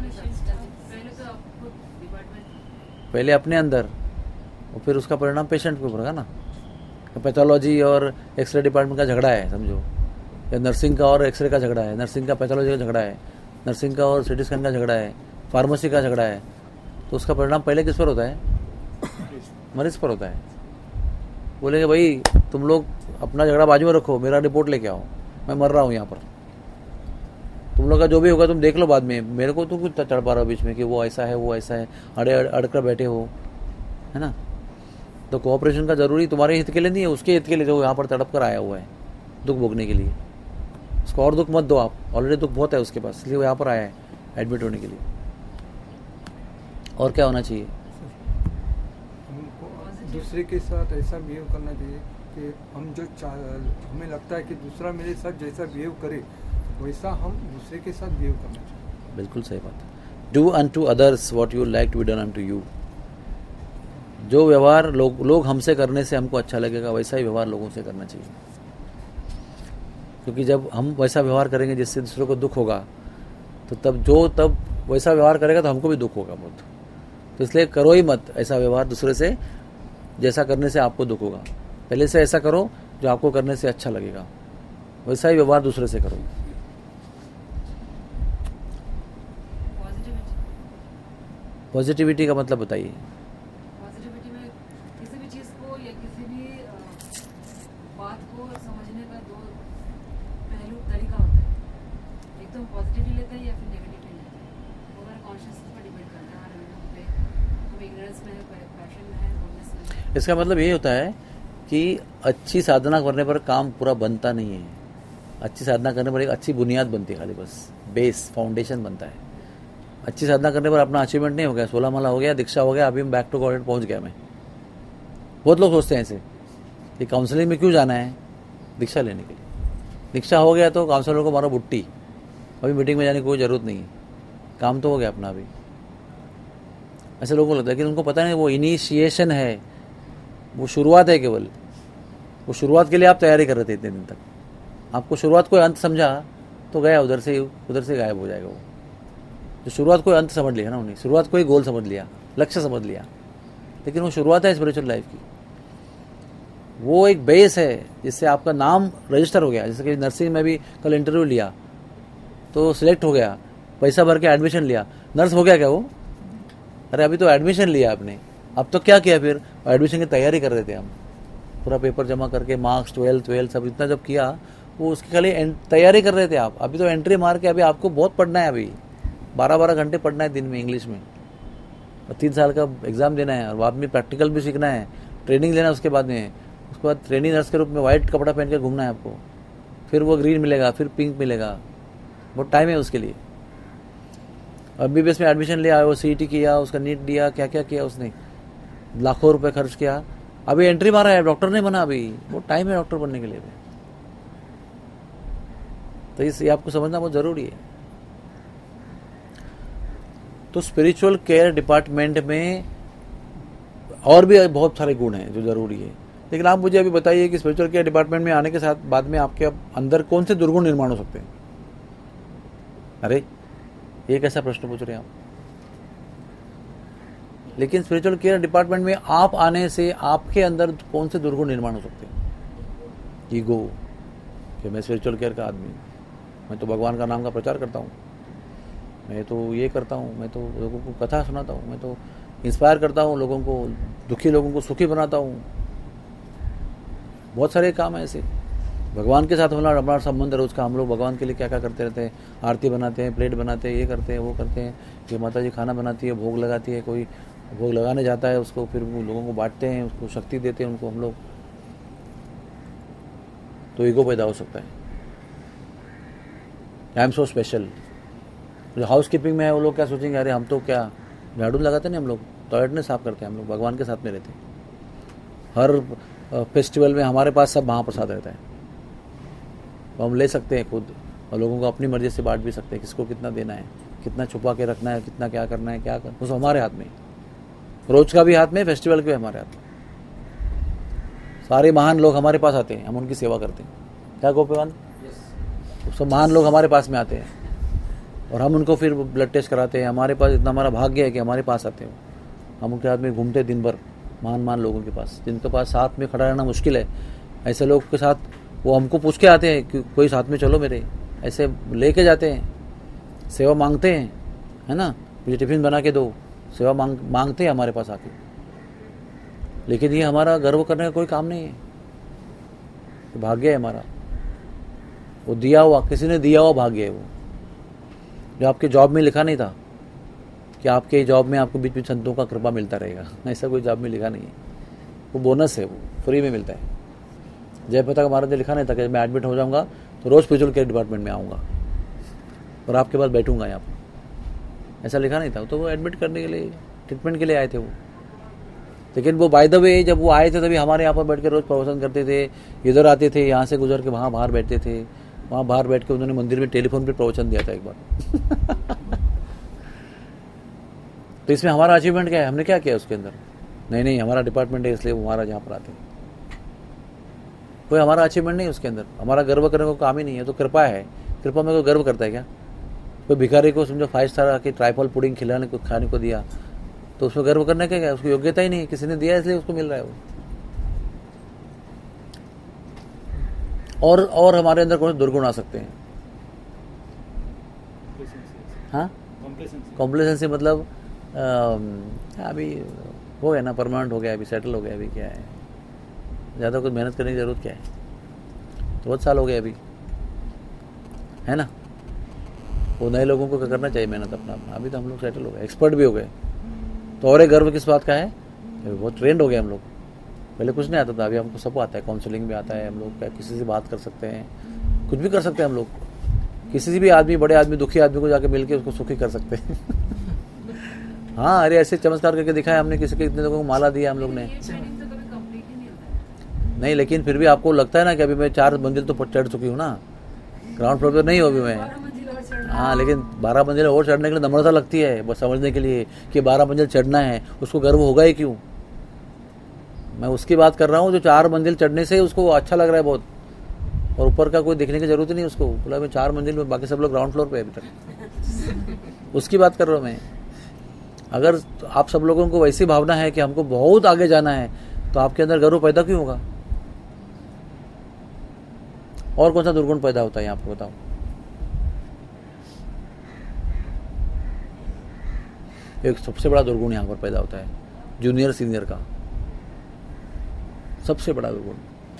पहले अपने अंदर और फिर उसका परिणाम पेशेंट पे पड़ेगा ना। पैथोलॉजी और एक्सरे डिपार्टमेंट का झगड़ा है समझो, या नर्सिंग का और एक्सरे का झगड़ा है, नर्सिंग का पैथोलॉजी का झगड़ा है, नर्सिंग का और सिटी स्कैन का झगड़ा है, फार्मेसी का झगड़ा है। तो उसका परिणाम पहले किस पर होता है, मरीज पर होता है। बोलेंगे भाई तुम लोग अपना झगड़ा बाजू में रखो, मेरा रिपोर्ट लेके आओ, मैं मर रहा हूँ यहाँ पर, तुम लोग का जो भी होगा तुम देख लो बाद में, मेरे को तो कुछ चढ़ पा रहा हो बीच में कि वो ऐसा है वो ऐसा है, अड़कर बैठे हो, है ना। तो कोऑपरेशन का जरूरी तुम्हारे हित के लिए नहीं है, उसके हित के लिए जो यहाँ पर तड़प कर आया हुआ है दुख भोगने के लिए। उसको और दुख मत दो आप, ऑलरेडी दुख बहुत है उसके पास, इसलिए वो यहाँ पर आया है एडमिट होने के लिए। और क्या होना चाहिए, हमको दूसरे के साथ ऐसा बिहेव करना चाहिए कि हम जो हमें लगता है कि दूसरा मेरे साथ जैसा बिहेव करे वैसा हम दूसरे के साथ बिहेव करना चाहिए। बिल्कुल सही बात है। Do unto others what you like to be done unto you. जो व्यवहार लोग हमसे करने से हमको अच्छा लगेगा, वैसा ही व्यवहार लोगों से करना चाहिए। क्योंकि जब हम वैसा व्यवहार करेंगे जिससे दूसरों को दुख होगा, तो तब वैसा व्यवहार करेगा तो हमको भी दुख होगा बहुत। तो इसलिए करो ही मत ऐसा व्यवहार दूसरे से जैसा करने से आपको दुख होगा। पहले से ऐसा करो जो आपको करने से अच्छा लगेगा, वैसा ही व्यवहार दूसरे से करो। पॉजिटिविटी का मतलब बताइए। पॉजिटिविटी में किसी भी चीज को या किसी भी बात को समझने का दो पहलू तरीका होता है। एक तो हम पॉजिटिवली लेते हैं या फिर नेगेटिवली लेते हैं, वो हमारे कॉन्शियसनेस पर डिपेंड करता है, हमारे पे हम इग्नोरेंस में है, पैशन में है, बोलनेस में है। इसका मतलब ये होता है कि अच्छी साधना करने पर काम पूरा बनता नहीं है। अच्छी साधना करने पर एक अच्छी बुनियाद बनती है, खाली बस बेस फाउंडेशन बनता है। अच्छी साधना करने पर अपना अचीवमेंट नहीं हो गया, 16 माला हो गया, दीक्षा हो गया, अभी मैं बैक टू गॉड पहुंच गया। मैं बहुत लोग सोचते हैं ऐसे कि काउंसलिंग में क्यों जाना है, दीक्षा लेने के लिए। दीक्षा हो गया तो काउंसलर को मारो बुट्टी, अभी मीटिंग में जाने की कोई जरूरत नहीं है, काम तो हो गया अपना। अभी ऐसे लोगों को लगता है कि उनको पता नहीं वो इनिशिएशन है, वो शुरुआत है केवल। वो शुरुआत के लिए आप तैयारी कर रहे थे इतने दिन तक, आपको शुरुआत को अंत समझा तो गया उधर से गायब हो जाएगा वो। जो शुरुआत को अंत समझ लिया ना उन्हें, शुरुआत को ही गोल समझ लिया, लक्ष्य समझ लिया, लेकिन वो शुरुआत है स्पिरिचुअल लाइफ की। वो एक बेस है जिससे आपका नाम रजिस्टर हो गया। जैसे कि नर्सिंग में भी कल इंटरव्यू लिया तो सिलेक्ट हो गया, पैसा भर के एडमिशन लिया, नर्स हो गया क्या वो? अरे अभी तो एडमिशन लिया आपने, अब तो क्या किया फिर? एडमिशन की तैयारी कर रहे थे हम, पूरा पेपर जमा करके मार्क्स 12 सब इतना जब किया, वो उसकी खाली तैयारी कर रहे थे आप। अभी तो एंट्री मार के अभी आपको बहुत पढ़ना है, अभी 12-12 घंटे पढ़ना है दिन में इंग्लिश में, और 3 साल का एग्जाम देना है, और बाद में प्रैक्टिकल भी सीखना है, ट्रेनिंग लेना है उसके बाद ट्रेनिंग नर्स के रूप में व्हाइट कपड़ा पहन के घूमना है आपको, फिर वो ग्रीन मिलेगा, फिर पिंक मिलेगा, बहुत टाइम है उसके लिए। MBBS में एडमिशन लिया, वो CET किया, उसका नीट दिया, क्या क्या किया उसने, लाखों रुपए खर्च किया, अभी एंट्री मारा है, डॉक्टर नहीं बना अभी, बहुत टाइम है डॉक्टर बनने के लिए। तो ये आपको समझना बहुत ज़रूरी है। तो स्पिरिचुअल केयर डिपार्टमेंट में और भी बहुत सारे गुण हैं जो ज़रूरी है, लेकिन आप मुझे अभी बताइए कि स्पिरिचुअल केयर डिपार्टमेंट में आने के साथ बाद में आपके अंदर कौन से दुर्गुण निर्माण हो सकते हैं? अरे ये कैसा प्रश्न पूछ रहे हैं आप? लेकिन स्पिरिचुअल केयर डिपार्टमेंट में आप आने से आपके अंदर कौन से दुर्गुण निर्माण हो सकते हैं? ईगो, कि मैं स्पिरिचुअल केयर का आदमी, मैं तो भगवान का नाम का प्रचार करता हूँ, मैं तो ये करता हूँ, मैं तो लोगों को कथा सुनाता हूँ, मैं तो इंस्पायर करता हूँ लोगों को, दुखी लोगों को सुखी बनाता हूँ। बहुत सारे काम हैं ऐसे। भगवान के साथ हमारा संबंध रोज का, हम लोग भगवान के लिए क्या क्या करते रहते हैं, आरती बनाते हैं, प्लेट बनाते हैं, ये करते हैं, वो करते हैं, ये माता जी खाना बनाती है, भोग लगाती है, कोई भोग लगाने जाता है उसको फिर वो लोगों को बांटते हैं, उसको शक्ति देते हैं उनको हम लोग। तो ईगो पैदा हो सकता है, आई एम सो स्पेशल। जो हाउस कीपिंग में है वो लोग क्या सोचेंगे, अरे हम तो क्या झाड़ू लगाते नहीं, हम लोग टॉयलेट नहीं साफ करते, हम लोग भगवान के साथ में रहते हैं। हर फेस्टिवल में हमारे पास सब महाप्रसाद रहता है, तो हम ले सकते हैं खुद और लोगों को अपनी मर्जी से बांट भी सकते हैं, किसको कितना देना है, कितना छुपा के रखना है, कितना क्या करना है, क्या करना, उस हमारे हाथ में, रोज का भी हाथ में, फेस्टिवल के भी हमारे हाथ में। सारे महान लोग हमारे पास आते हैं, हम उनकी सेवा करते हैं। क्या गोपेवान? सब महान लोग हमारे पास में आते हैं और हम उनको फिर ब्लड टेस्ट कराते हैं। हमारे पास इतना हमारा भाग्य है कि हमारे पास आते हो, हम उनके हाथ में घूमते दिन भर, महान लोगों के पास, जिनके पास साथ में खड़ा रहना मुश्किल है, ऐसे लोग के साथ वो हमको पूछ के आते हैं कि कोई साथ में चलो मेरे, ऐसे लेके जाते हैं, सेवा मांगते हैं, है ना, मुझे टिफिन बना के दो, सेवा मांगते हैं हमारे पास आके। लेकिन ये हमारा गर्व करने का कोई काम नहीं है, भाग्य है हमारा, वो दिया हुआ, किसी ने दिया हुआ भाग्य है वो, जो आपके जॉब में लिखा नहीं था कि आपके जॉब में आपको बीच में संतों का कृपा मिलता रहेगा, ऐसा कोई जॉब में लिखा नहीं है, वो बोनस है, वो फ्री में मिलता है। जयप्रताप महाराज ने लिखा नहीं था कि मैं एडमिट हो जाऊंगा तो रोज स्पिरिचुअल केयर डिपार्टमेंट में आऊँगा और आपके पास बैठूंगा यहाँ पर, ऐसा लिखा नहीं था। तो वो एडमिट करने के लिए, ट्रीटमेंट के लिए आए थे वो। लेकिन वो बाय द वे जब वो आए थे तभी हमारे यहाँ पर बैठ के रोज प्रवचन करते थे, इधर आते थे, यहाँ से गुजर के वहाँ बाहर बैठते थे, वहाँ बाहर बैठ के उन्होंने मंदिर में टेलीफोन पे प्रवचन दिया था एक बार। तो इसमें हमारा अचीवमेंट क्या है, हमने क्या किया उसके अंदर? नहीं हमारा डिपार्टमेंट है इसलिए वो महाराज यहाँ पर आते हैं, कोई हमारा अचीवमेंट नहीं उसके अंदर, हमारा गर्व करने को काम ही नहीं है। तो कृपा है, कृपा में कोई गर्व करता है क्या? कोई भिखारी को समझो 5 स्टार आके ट्राइफल पुडिंग खिलाने को, खाने को दिया, तो उसमें गर्व करने का क्या? उसकी योग्यता ही नहीं, किसी ने दिया इसलिए उसको मिल रहा है वो। और हमारे अंदर कौन से दुर्गुण आ सकते हैं? हाँ, कॉम्प्लेसेंसी मतलब अभी हो गया ना, परमानेंट हो गया, अभी सेटल हो गया, अभी क्या है, ज़्यादा कुछ मेहनत करने की ज़रूरत क्या है, तो बहुत साल हो गए अभी, है ना। वो नए लोगों को क्या करना चाहिए मेहनत अपना, अभी तो हम लोग सेटल हो गए, एक्सपर्ट भी हो गए, तो और एक गर्व किस बात का है, बहुत ट्रेंड हो गए हम लोग। पहले कुछ नहीं आता था, अभी हमको सब आता है, काउंसलिंग भी आता है, हम लोग क्या किसी से बात कर सकते हैं, कुछ भी कर सकते हैं हम लोग, किसी से भी आदमी, बड़े आदमी, दुखी आदमी को जाके मिल के उसको सुखी कर सकते हैं। हाँ, अरे ऐसे चमत्कार करके दिखाया हमने, किसी के इतने लोगों को माला दिया हम लोग ने। नहीं, लेकिन फिर भी आपको लगता है ना कि अभी मैं 4 मंजिल तो चढ़ चुकी हूँ ना, ग्राउंड फ्लोर पर नहीं हो अभी मैं। हाँ, लेकिन 12 मंजिल और चढ़ने के लिए नम्रता लगती है, बस समझने के लिए कि 12 मंजिल चढ़ना है, उसको गर्व होगा ही क्यों। मैं उसकी बात कर रहा हूँ जो 4 मंजिल चढ़ने से उसको अच्छा लग रहा है बहुत, और ऊपर का कोई देखने की जरूरत ही नहीं उसको, बोला मैं 4 मंजिल में, बाकी सब लोग ग्राउंड फ्लोर पे अभी तक। उसकी बात कर रहा हूँ मैं। अगर आप सब लोगों को वैसी भावना है कि हमको बहुत आगे जाना है, तो आपके अंदर गर्व पैदा क्यों होगा? और कौन सा दुर्गुण पैदा होता है यहाँ पर बताओ? एक सबसे बड़ा दुर्गुण यहाँ पर पैदा होता है, जूनियर सीनियर का सबसे बड़ा दुर्गुण।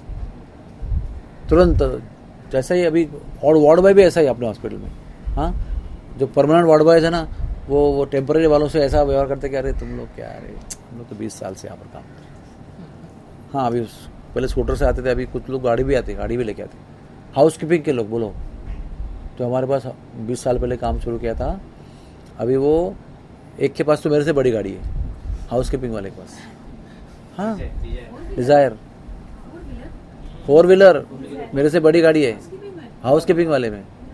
तुरंत जैसा ही अभी वार्ड बॉय भी ऐसा ही अपने हॉस्पिटल में, हाँ, जो परमानेंट वार्ड बॉय थे ना, वो टेम्पररी वालों से ऐसा व्यवहार करते कि अरे तुम लोग क्या, अरे हम लोग तो 20 साल से यहाँ पर काम कर रहे हैं। हाँ, अभी पहले स्कूटर से आते थे, अभी कुछ लोग गाड़ी भी आते, गाड़ी भी लेके आते, हाउस कीपिंग के लोग बोलो, तो हमारे पास 20 साल पहले काम शुरू किया था, अभी वो एक के पास तो मेरे से बड़ी गाड़ी है, हाउस कीपिंग वाले के पास। हाँ, डिजायर 4 व्हीलर मेरे से बड़ी गाड़ी है हाउस कीपिंग वाले में।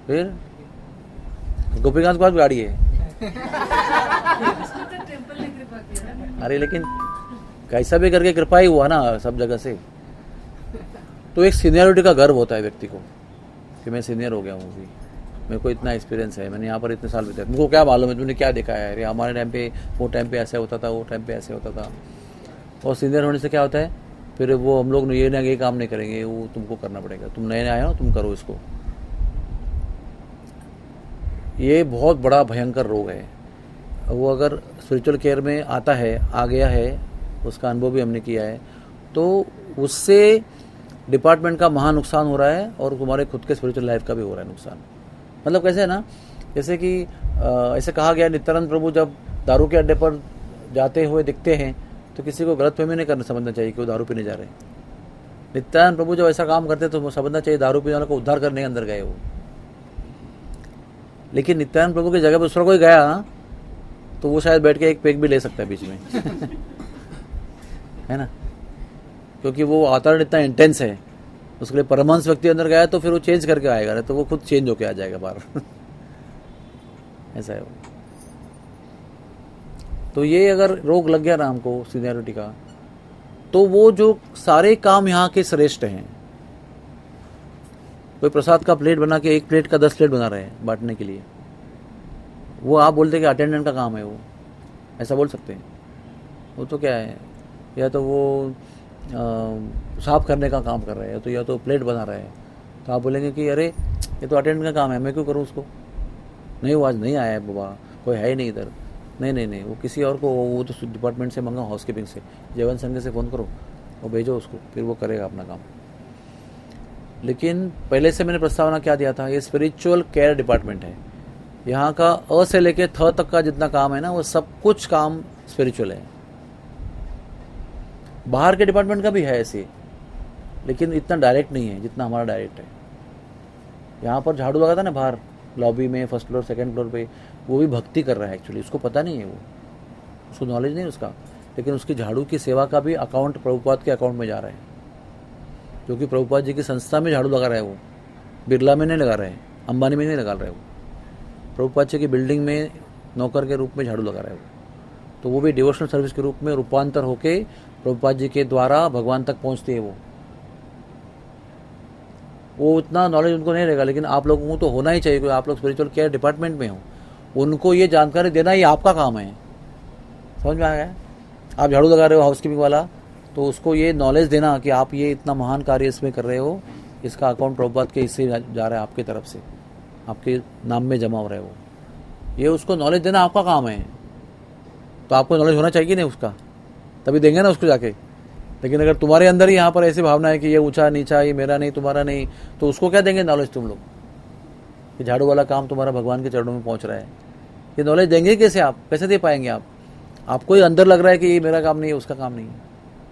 फिर गोपीकांत के पास गाड़ी है। उसको तो टेम्पल ने कृपा किया ना। अरे लेकिन कैसा भी करके कृपा ही हुआ ना सब जगह से। तो एक सीनियरिटी का गर्व होता है व्यक्ति को कि मैं सीनियर हो गया हूँ, अभी मेरे को इतना एक्सपीरियंस है, मैंने यहाँ पर इतने साल बिताए, मुझको क्या मालूम है, तुमने क्या देखा है, अरे हमारे टाइम पे वो टाइम पे ऐसा होता था, वो टाइम पे ऐसे होता था। और सीनियर होने से क्या होता है, फिर वो हम लोग ये ना ये काम नहीं करेंगे, वो तुमको करना पड़ेगा, तुम नए नए आए हो तुम करो इसको। ये बहुत बड़ा भयंकर रोग है। वो अगर स्पिरिचुअल केयर में आता है, आ गया है, उसका अनुभव भी हमने किया है, तो उससे डिपार्टमेंट का महान नुकसान हो रहा है और तुम्हारे खुद के स्पिरिचुअल लाइफ का भी हो रहा है नुकसान। मतलब कैसे है ना, जैसे कि ऐसे कहा गया नित्यानंद प्रभु जब दारू के अड्डे पर जाते हुए दिखते हैं तो किसी को गलतफहमी नहीं करना समझना चाहिए कि वो दारू पीने जा रहे हैं। नित्यानंद प्रभु जब ऐसा काम करते तो समझना चाहिए दारू पीने वाले को उद्धार करने अंदर गए वो। लेकिन नित्यानंद प्रभु की जगह पर दूसरा कोई गया तो वो शायद बैठ के एक पेग भी ले सकता है बीच में है ना, क्योंकि वो आचरण इतना इंटेंस है। उसके लिए परमांश व्यक्ति अंदर गया तो फिर वो चेंज करके आएगा, नहीं तो वो खुद चेंज होके आ जाएगा बाहर ऐसा है वो। तो ये अगर रोग लग गया ना हमको सीनियरिटी का, तो वो जो सारे काम यहाँ के श्रेष्ठ हैं, कोई प्रसाद का प्लेट बना के 1 प्लेट का 10 प्लेट बना रहे हैं बांटने के लिए, वो आप बोलते कि अटेंडेंट का काम है, वो ऐसा बोल सकते हैं? वो तो क्या है, या तो वो साफ करने का काम कर रहे हैं, तो या तो प्लेट बना रहे हैं, तो आप बोलेंगे कि अरे ये तो अटेंडेंट का काम है, मैं क्यों करूँ उसको? नहीं वो आज नहीं आया है बाबा, कोई है ही नहीं इधर, नहीं वो किसी और को, वो तो डिपार्टमेंट से मंगाओ, हाउसकीपिंग से, जीवन संघ से फ़ोन करो और भेजो उसको, फिर वो करेगा अपना काम। लेकिन पहले से मैंने प्रस्तावना क्या दिया था, ये स्पिरिचुअल केयर डिपार्टमेंट है। यहाँ का अ से लेके थ तक का जितना काम है ना, वो सब कुछ काम स्पिरिचुअल है। बाहर के डिपार्टमेंट का भी है ऐसे, लेकिन इतना डायरेक्ट नहीं है जितना हमारा डायरेक्ट है। यहाँ पर झाड़ू लगाता ना बाहर लॉबी में, फर्स्ट फ्लोर सेकंड फ्लोर पे, वो भी भक्ति कर रहा है एक्चुअली, उसको पता नहीं है, वो उसको नॉलेज नहीं उसका, लेकिन उसकी झाड़ू की सेवा का भी अकाउंट प्रभुपाद के अकाउंट में जा रहा है, क्योंकि प्रभुपाद जी की संस्था में झाड़ू लगा रहा है वो, बिरला में नहीं लगा रहे हैं, अंबानी में नहीं लगा रहे वो, प्रभुपाद जी की बिल्डिंग में नौकर के रूप में झाड़ू लगा रहा है वो। तो वो भी डिवोशनल सर्विस के रूप में रूपांतर होके प्रभुपाद जी के द्वारा भगवान तक पहुंचती है वो उतना नॉलेज उनको नहीं रहेगा, लेकिन आप लोगों को तो होना ही चाहिए, क्योंकि आप लोग स्पिरिचुअल केयर डिपार्टमेंट में हो, उनको ये जानकारी देना ही आपका काम है। समझ में आ गया? आप झाड़ू लगा रहे हो हाउसकीपिंग वाला, तो उसको ये नॉलेज देना कि आप ये इतना महान कार्य इसमें कर रहे हो, इसका अकाउंट प्रभुपाद के इससे जा रहा है आपकी तरफ से, आपके नाम में जमा हो रहा है वो, ये उसको नॉलेज देना आपका काम है। तो आपको नॉलेज होना चाहिए नहीं उसका, तभी देंगे ना उसको जाके। लेकिन अगर तुम्हारे अंदर ही यहाँ पर ऐसी भावना है कि ये ऊंचा नीचा, ये मेरा नहीं तुम्हारा नहीं, तो उसको क्या देंगे नॉलेज तुम लोग? ये झाड़ू वाला काम तुम्हारा भगवान के चरणों में पहुंच रहा है, ये नॉलेज देंगे कैसे? आप कैसे दे पाएंगे? आपको ही अंदर लग रहा है कि ये मेरा काम नहीं है, उसका काम नहीं है।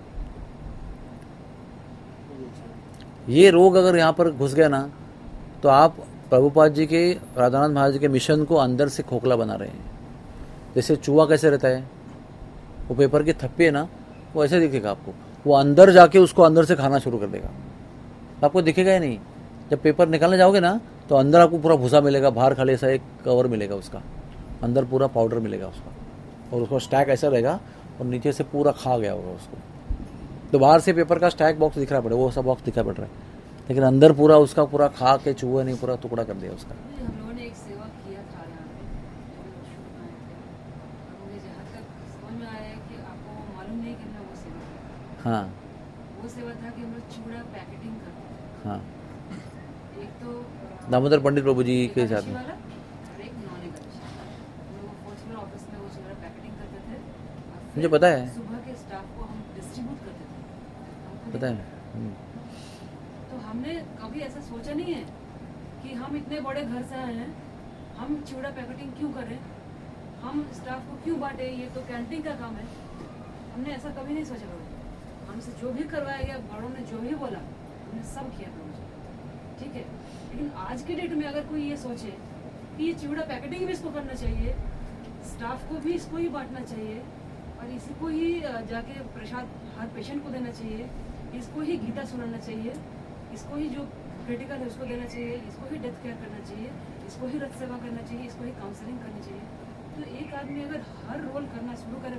ये रोग अगर यहाँ पर घुस गया ना, तो आप प्रभुपाद जी के, राधानाथ महाराज जी के मिशन को अंदर से खोखला बना रहे हैं। जैसे चूहा कैसे रहता है, वो पेपर की थप्पी है ना, वो ऐसे दिखेगा आपको, वो अंदर जाके उसको अंदर से खाना शुरू कर देगा, आपको दिखेगा ही नहीं। जब पेपर निकालने जाओगे ना, तो अंदर आपको पूरा भूसा मिलेगा, बाहर खाली ऐसा एक कवर मिलेगा उसका, अंदर पूरा पाउडर मिलेगा उसका, और उसका स्टैक ऐसा रहेगा और नीचे से पूरा खा गया होगा उसको। तो बाहर से पेपर का स्टैक बॉक्स दिख रहा पड़े, वो सब बॉक्स दिखाई पड़ रहा है, लेकिन अंदर पूरा उसका पूरा खा के चूहे ने पूरा टुकड़ा कर दिया उसका। हम लोगों ने एक सेवा किया था यहाँ पे, मुझे जहाँ तक समझ में आया है कि आपको मालूम नहीं कि हमने वो सेवा की। हाँ, वो सेवा था कि हम लोग चूड़ा पैकेटिंग करते थे। हाँ, एक तो दामोदर पंडित प्रभु जी के साथ में, और एक नॉन एकादशी। हम लोग फोर्थ फ्लोर ऑफिस में वो चूड़ा पैकेटिंग करते थे, और फिर मुझे पता है। सुबह के स्टाफ को हम डिस्ट्रीब्यूट करते थे, पता है। तो हमने कभी ऐसा सोचा नहीं है कि हम इतने बड़े घर से आए हैं, हम चूड़ा पैकेटिंग क्यों करें, हम स्टाफ को क्यों बांटे, ये तो कैंटीन का काम है। हमने ऐसा कभी नहीं सोचा कभी। हमसे जो भी करवाया गया, बड़ों ने जो भी बोला, हमने सब किया प्रभु, ठीक है। लेकिन आज के डेट में अगर कोई ये सोचे कि ये चूड़ा पैकेटिंग भी इसको करना चाहिए, स्टाफ को भी इसको ही बांटना चाहिए, और इसी को ही जाके प्रसाद हर पेशेंट को देना चाहिए, इसको ही गीता सुनाना चाहिए, इसको ही जो क्रिटिकल है उसको देना चाहिए, इसको ही डेथ केयर करना चाहिए, इसको ही रथ सेवा करना चाहिए, इसको ही काउंसलिंग करनी चाहिए। तो एक आदमी अगर हर रोल करना शुरू करे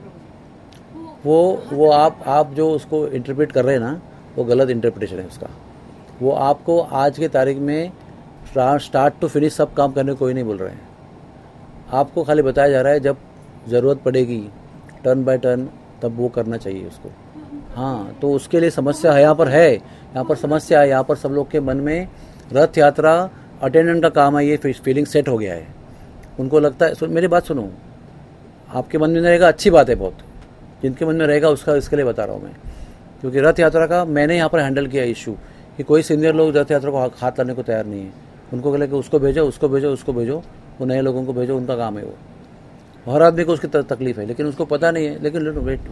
प्रभु जी, वो आप जो उसको इंटरप्रेट कर रहे हैं ना, वो गलत इंटरप्रिटेशन है उसका। वो आपको आज के तारीख में स्टार्ट टू फिनिश सब काम करने को कोई नहीं बोल रहे हैं। आपको खाली बताया जा रहा है जब ज़रूरत पड़ेगी टर्न बाय टर्न तब वो करना चाहिए उसको। हाँ, तो उसके लिए समस्या यहाँ पर है, यहाँ पर समस्या है। यहाँ पर सब लोग के मन में रथ यात्रा अटेंडेंट का काम है, ये फीलिंग सेट हो गया है। उनको लगता है, मेरी बात सुनो, आपके मन में रहेगा अच्छी बात है बहुत, जिनके मन में रहेगा उसका इसके लिए बता रहा हूँ मैं। क्योंकि रथ यात्रा का मैंने यहाँ पर हैंडल किया इशू कि कोई सीनियर लोग रथ यात्रा को हाथ लाने को तैयार नहीं है। उनको कहले कि उसको भेजो, उसको भेजो, उसको भेजो, वो नए लोगों को भेजो, उनका काम है वो। हर आदमी को उसकी तकलीफ है, लेकिन उसको पता नहीं है। लेकिन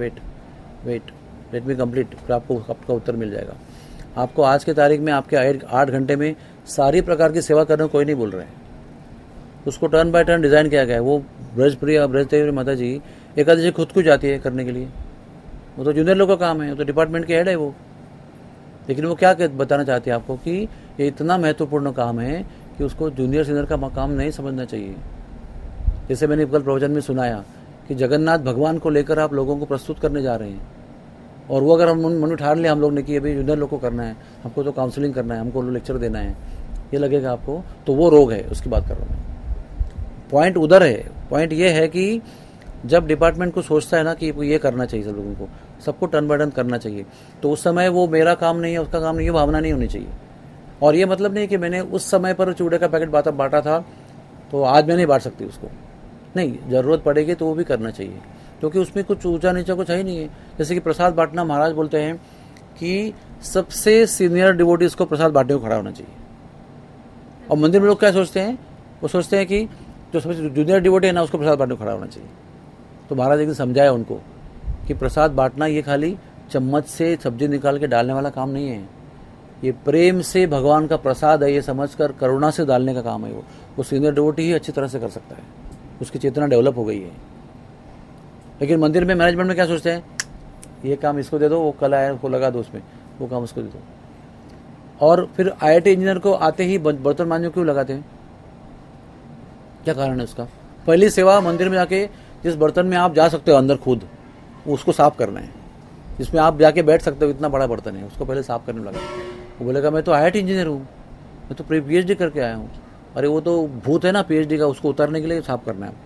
वेट लेट मी कंप्लीट, फिर आपको आपका उत्तर मिल जाएगा। आपको आज के तारीख में आपके 8 घंटे में सारी प्रकार की सेवा करने को कोई नहीं बोल रहे हैं। उसको टर्न बाय टर्न डिज़ाइन किया गया है। वो ब्रजदेवी माता जी एकादशी खुद को जाती है करने के लिए, वो तो जूनियर लोग का काम है, वो तो डिपार्टमेंट के हेड है वो। लेकिन वो क्या बताना चाहते हैं आपको कि ये इतना महत्वपूर्ण काम है कि उसको जूनियर सीनियर का काम नहीं समझना चाहिए। जैसे मैंने कल प्रवचन में सुनाया कि जगन्नाथ भगवान को लेकर आप लोगों को प्रस्तुत करने जा रहे हैं, और वो अगर हम मन ठान लिया हम लोग ने कि अभी जूनियर लोग को करना है, हमको तो काउंसलिंग करना है, हमको लेक्चर देना है, ये लगेगा आपको, तो वो रोग है, उसकी बात कर रहा हूँ मैं। पॉइंट उधर है। पॉइंट ये है कि जब डिपार्टमेंट को सोचता है ना कि ये करना चाहिए, सब लोगों को सबको टर्न बाय टर्न करना चाहिए, तो उस समय वो मेरा काम नहीं है, उसका काम नहीं है, भावना नहीं होनी चाहिए। और ये मतलब नहीं कि मैंने उस समय पर चूड़े का पैकेट बांटा था तो आज मैं नहीं बांट सकती उसको, नहीं, ज़रूरत पड़ेगी तो वो भी करना चाहिए, क्योंकि उसमें कुछ ऊंचा नीचा कुछ है ही नहीं है। जैसे कि प्रसाद बांटना, महाराज बोलते हैं कि सबसे सीनियर डिवोटीज को प्रसाद बांटने को खड़ा होना चाहिए। और मंदिर में लोग क्या सोचते हैं, वो सोचते हैं कि जो सबसे जूनियर डिवोटी है ना उसको प्रसाद बांटने को खड़ा होना चाहिए। तो महाराज एक दिन समझाया उनको कि प्रसाद बांटना ये खाली चम्मच से सब्जी निकाल के डालने वाला काम नहीं है, ये प्रेम से भगवान का प्रसाद है, ये समझकर करुणा से डालने का काम है। वो सीनियर डिवोटी ही अच्छी तरह से कर सकता है, उसकी चेतना डेवलप हो गई है। लेकिन मंदिर में मैनेजमेंट में क्या सोचते हैं, ये काम इसको दे दो, वो कला है उसको लगा दो उसमें, वो काम उसको दे दो। और फिर IIT इंजीनियर को आते ही बर्तन मांजने क्यों लगाते हैं, क्या कारण है उसका? पहली सेवा मंदिर में जाके जिस बर्तन में आप जा सकते हो अंदर खुद, उसको साफ करना है। जिसमें आप जाके बैठ सकते हो, इतना बड़ा बर्तन है, उसको पहले साफ करने लगा। वो बोलेगा मैं तो IIT इंजीनियर हूँ, मैं तो PhD करके आया हूँ। अरे वो तो भूत है ना PhD का, उसको उतारने के लिए साफ करना है आपको,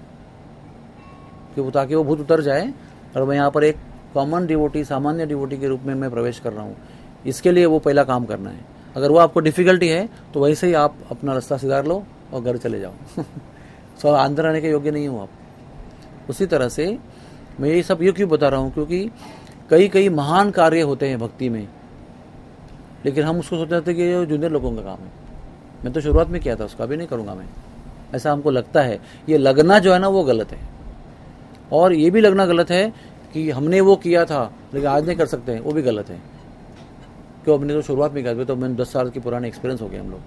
कि वो ताकि वो भूत उतर जाए और मैं यहाँ पर एक कॉमन डिवोटी, सामान्य डिवोटी के रूप में मैं प्रवेश कर रहा हूँ। इसके लिए वो पहला काम करना है। अगर वो आपको डिफिकल्टी है तो वैसे ही आप अपना रास्ता सुधार लो और घर चले जाओ। सो अंदर आने के योग्य नहीं हो आप। उसी तरह से मैं ये सब ये क्यों बता रहा हूँ, क्योंकि कई महान कार्य होते हैं भक्ति में, लेकिन हम उसको सोचते थे कि ये जूनियर लोगों का काम है। मैं तो शुरुआत में किया था, उसका भी नहीं करूँगा मैं, ऐसा हमको लगता है। ये लगना जो है ना वो गलत है, और ये भी लगना गलत है कि हमने वो किया था लेकिन आज नहीं कर सकते हैं, वो भी गलत है। क्यों, हमने तो शुरुआत में किया था, तो मैंने 10 साल की पुराने एक्सपीरियंस हो गया हम लोग।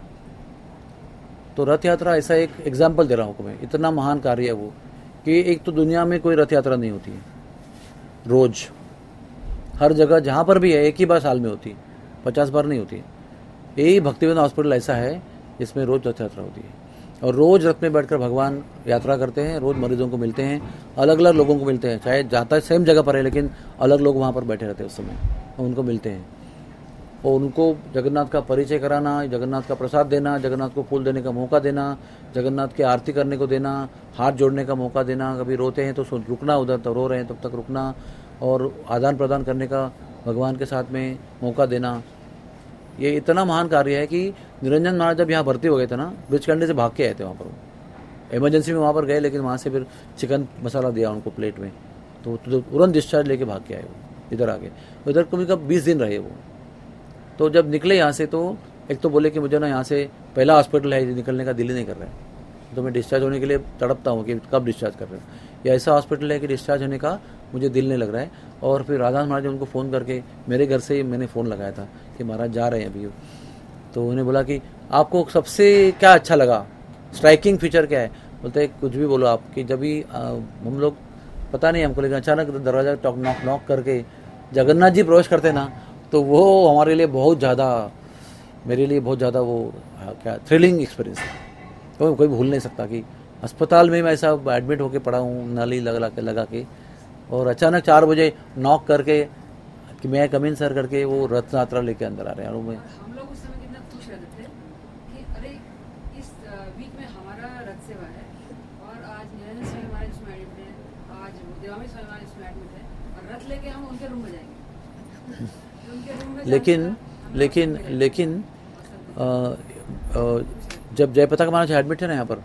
तो रथ यात्रा ऐसा एक एग्जाम्पल दे रहा हूँ मैं, इतना महान कार्य है वो कि एक तो दुनिया में कोई रथ यात्रा नहीं होती है रोज, हर जगह जहाँ पर भी है एक ही बार साल में होती है, 50 बार नहीं होती है। यही भक्तिवेदांत हॉस्पिटल ऐसा है जिसमें रोज रथ यात्रा होती है, और रोज रथ में बैठकर भगवान यात्रा करते हैं, रोज मरीजों को मिलते हैं, अलग अलग लोगों को मिलते हैं, चाहे जाता है सेम जगह पर है लेकिन अलग लोग वहाँ पर बैठे रहते हैं उस समय, उनको मिलते हैं और उनको जगन्नाथ का परिचय कराना, जगन्नाथ का प्रसाद देना, जगन्नाथ को फूल देने का मौका देना, जगन्नाथ की आरती करने को देना, हाथ जोड़ने का मौका देना। कभी रोते हैं तो रुकना, उधर तो रो रहे हैं तब तक रुकना, और आदान प्रदान करने का भगवान के साथ में मौका देना। ये इतना महान कार्य है कि निरंजन महाराज जब यहाँ भर्ती हो गए थे ना, ब्रिजकंडी से भाग के आए थे वहाँ पर, इमरजेंसी में वहाँ पर गए, लेकिन वहाँ से फिर चिकन मसाला दिया उनको प्लेट में, तो तुरंत डिस्चार्ज लेके भाग के आए वो, इधर आ गए। इधर कभी कब 20 दिन रहे वो। तो जब निकले यहाँ से तो एक तो बोले कि मुझे ना यहाँ से पहला हॉस्पिटल है, निकलने का दिल ही नहीं कर रहा है, तो मैं डिस्चार्ज होने के लिए तड़पता हूँ कि कब डिस्चार्ज कर रहे हैं। या ऐसा हॉस्पिटल है कि डिस्चार्ज होने का मुझे दिल नहीं लग रहा है। और फिर राधा महाराज उनको फ़ोन करके, मेरे घर से ही मैंने फ़ोन लगाया था कि महाराज जा रहे हैं अभी, तो उन्हें बोला कि आपको सबसे क्या अच्छा लगा, स्ट्राइकिंग फीचर क्या है? बोलते हैं कुछ भी बोलो आप, कि जब भी हम लोग पता नहीं हमको, लेकिन अचानक दरवाज़ा नॉक करके जगन्नाथ जी प्रवेश करते ना, तो वो हमारे लिए बहुत ज़्यादा मेरे लिए बहुत ज़्यादा वो क्या थ्रिलिंग एक्सपीरियंस था। तो कोई भूल नहीं सकता कि अस्पताल में मैं ऐसा एडमिट होके पड़ा हूँ, नाली लगा के और अचानक 4 बजे नॉक करके कि मैं कम इन सर करके वो रथ यात्रा लेके अंदर आ रहे हैं। और मैं हम लोग उस समय कितना खुश रहते थे कि अरे इस वीक में हमारा रथ सेवा है और आज निरंजन स्वामी महाराज इसमें एडमिट है, आज देवामी स्वामी महाराज इसमें एडमिट है और रथ लेके हम उनके रूम में जाएंगे। उनके रूम में लेकिन जब जयप्रताप महाराज एडमिट है ना यहाँ पर,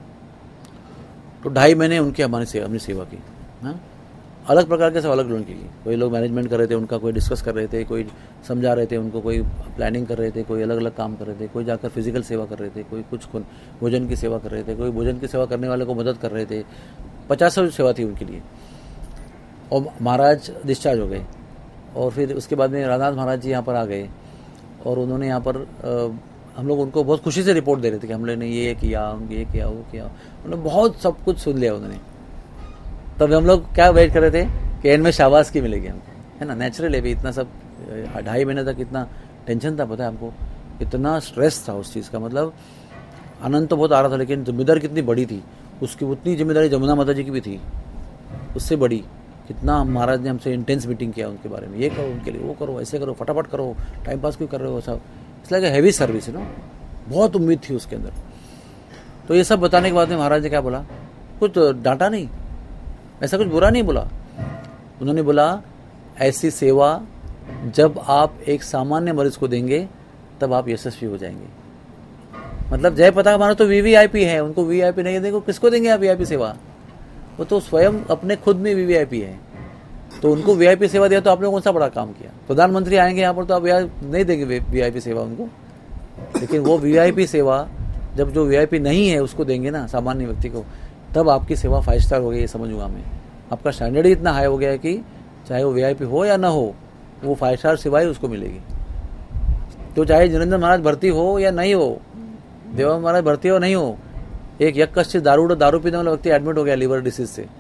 तो 2.5 महीने उनकी अपनी सेवा की। हाँ, अलग प्रकार के सब अलग लोगों की। कोई लोग मैनेजमेंट कर रहे थे उनका, कोई डिस्कस कर रहे थे, कोई समझा रहे थे उनको, कोई प्लानिंग कर रहे थे, कोई अलग अलग काम कर रहे थे, कोई जाकर फिजिकल सेवा कर रहे थे, कोई कुछ भोजन की सेवा कर रहे थे, कोई भोजन की सेवा करने वाले को मदद कर रहे थे। 50 सेवा थी उनके लिए। और महाराज डिस्चार्ज हो गए और फिर उसके बाद में रामनाथ महाराज जी यहाँ पर आ गए और उन्होंने यहाँ पर हम लोग उनको बहुत खुशी से रिपोर्ट दे रहे थे कि हम लोग ने ये किया, ये किया, वो किया। उन्होंने बहुत सब कुछ सुन लिया उन्होंने। तब हम लोग क्या वेट कर रहे थे कि एंड में शाबाश की मिलेगी हमको, है ना। नेचुरल है भी, इतना सब 2.5 महीने तक इतना टेंशन था, पता है हमको, इतना स्ट्रेस था उस चीज़ का। मतलब आनंद तो बहुत आ रहा था, लेकिन जिम्मेदारी कितनी बड़ी थी। उसकी उतनी जिम्मेदारी जमुना माता जी की भी थी, उससे बड़ी। कितना महाराज ने हमसे इंटेंस मीटिंग किया उनके बारे में, ये करो उनके लिए, वो करो, ऐसे करो, फटाफट करो, टाइम पास क्यों कर रहे हो सब। इसलिए कि हैवी सर्विस है ना, बहुत उम्मीद थी उसके अंदर। तो ये सब बताने के बाद में महाराज ने क्या बोला, कुछ डांटा नहीं, ऐसा कुछ बुरा नहीं बोला। उन्होंने बोला ऐसी सेवा जब आप एक सामान्य मरीज को देंगे तब आप यशस्वी हो जाएंगे। मतलब जयप्रताप महाराज तो वीवीआईपी है, उनको वीआईपी नहीं देंगे, किसको देंगे आप वीआईपी सेवा। वो तो स्वयं अपने खुद में वीवीआईपी है, तो उनको वीआईपी सेवा दिया तो आपने कौन सा बड़ा काम किया। प्रधानमंत्री आएंगे यहाँ पर तो आप नहीं देंगे वीआईपी सेवा उनको, लेकिन वो वीआईपी सेवा जब जो वीआईपी नहीं है उसको देंगे ना, सामान्य व्यक्ति को, तब आपकी सेवा 5 स्टार हो गई। ये समझूंगा मैं, आपका स्टैंडर्ड ही इतना हाई हो गया है कि चाहे वो वीआईपी हो या ना हो, वो 5 स्टार सेवा ही उसको मिलेगी। तो चाहे निरंजन महाराज भर्ती हो या नहीं हो, देवा महाराज भर्ती हो नहीं हो, एक यक्कश्चित दारू पीने वाला व्यक्ति एडमिट हो गया लीवर डिसीज से,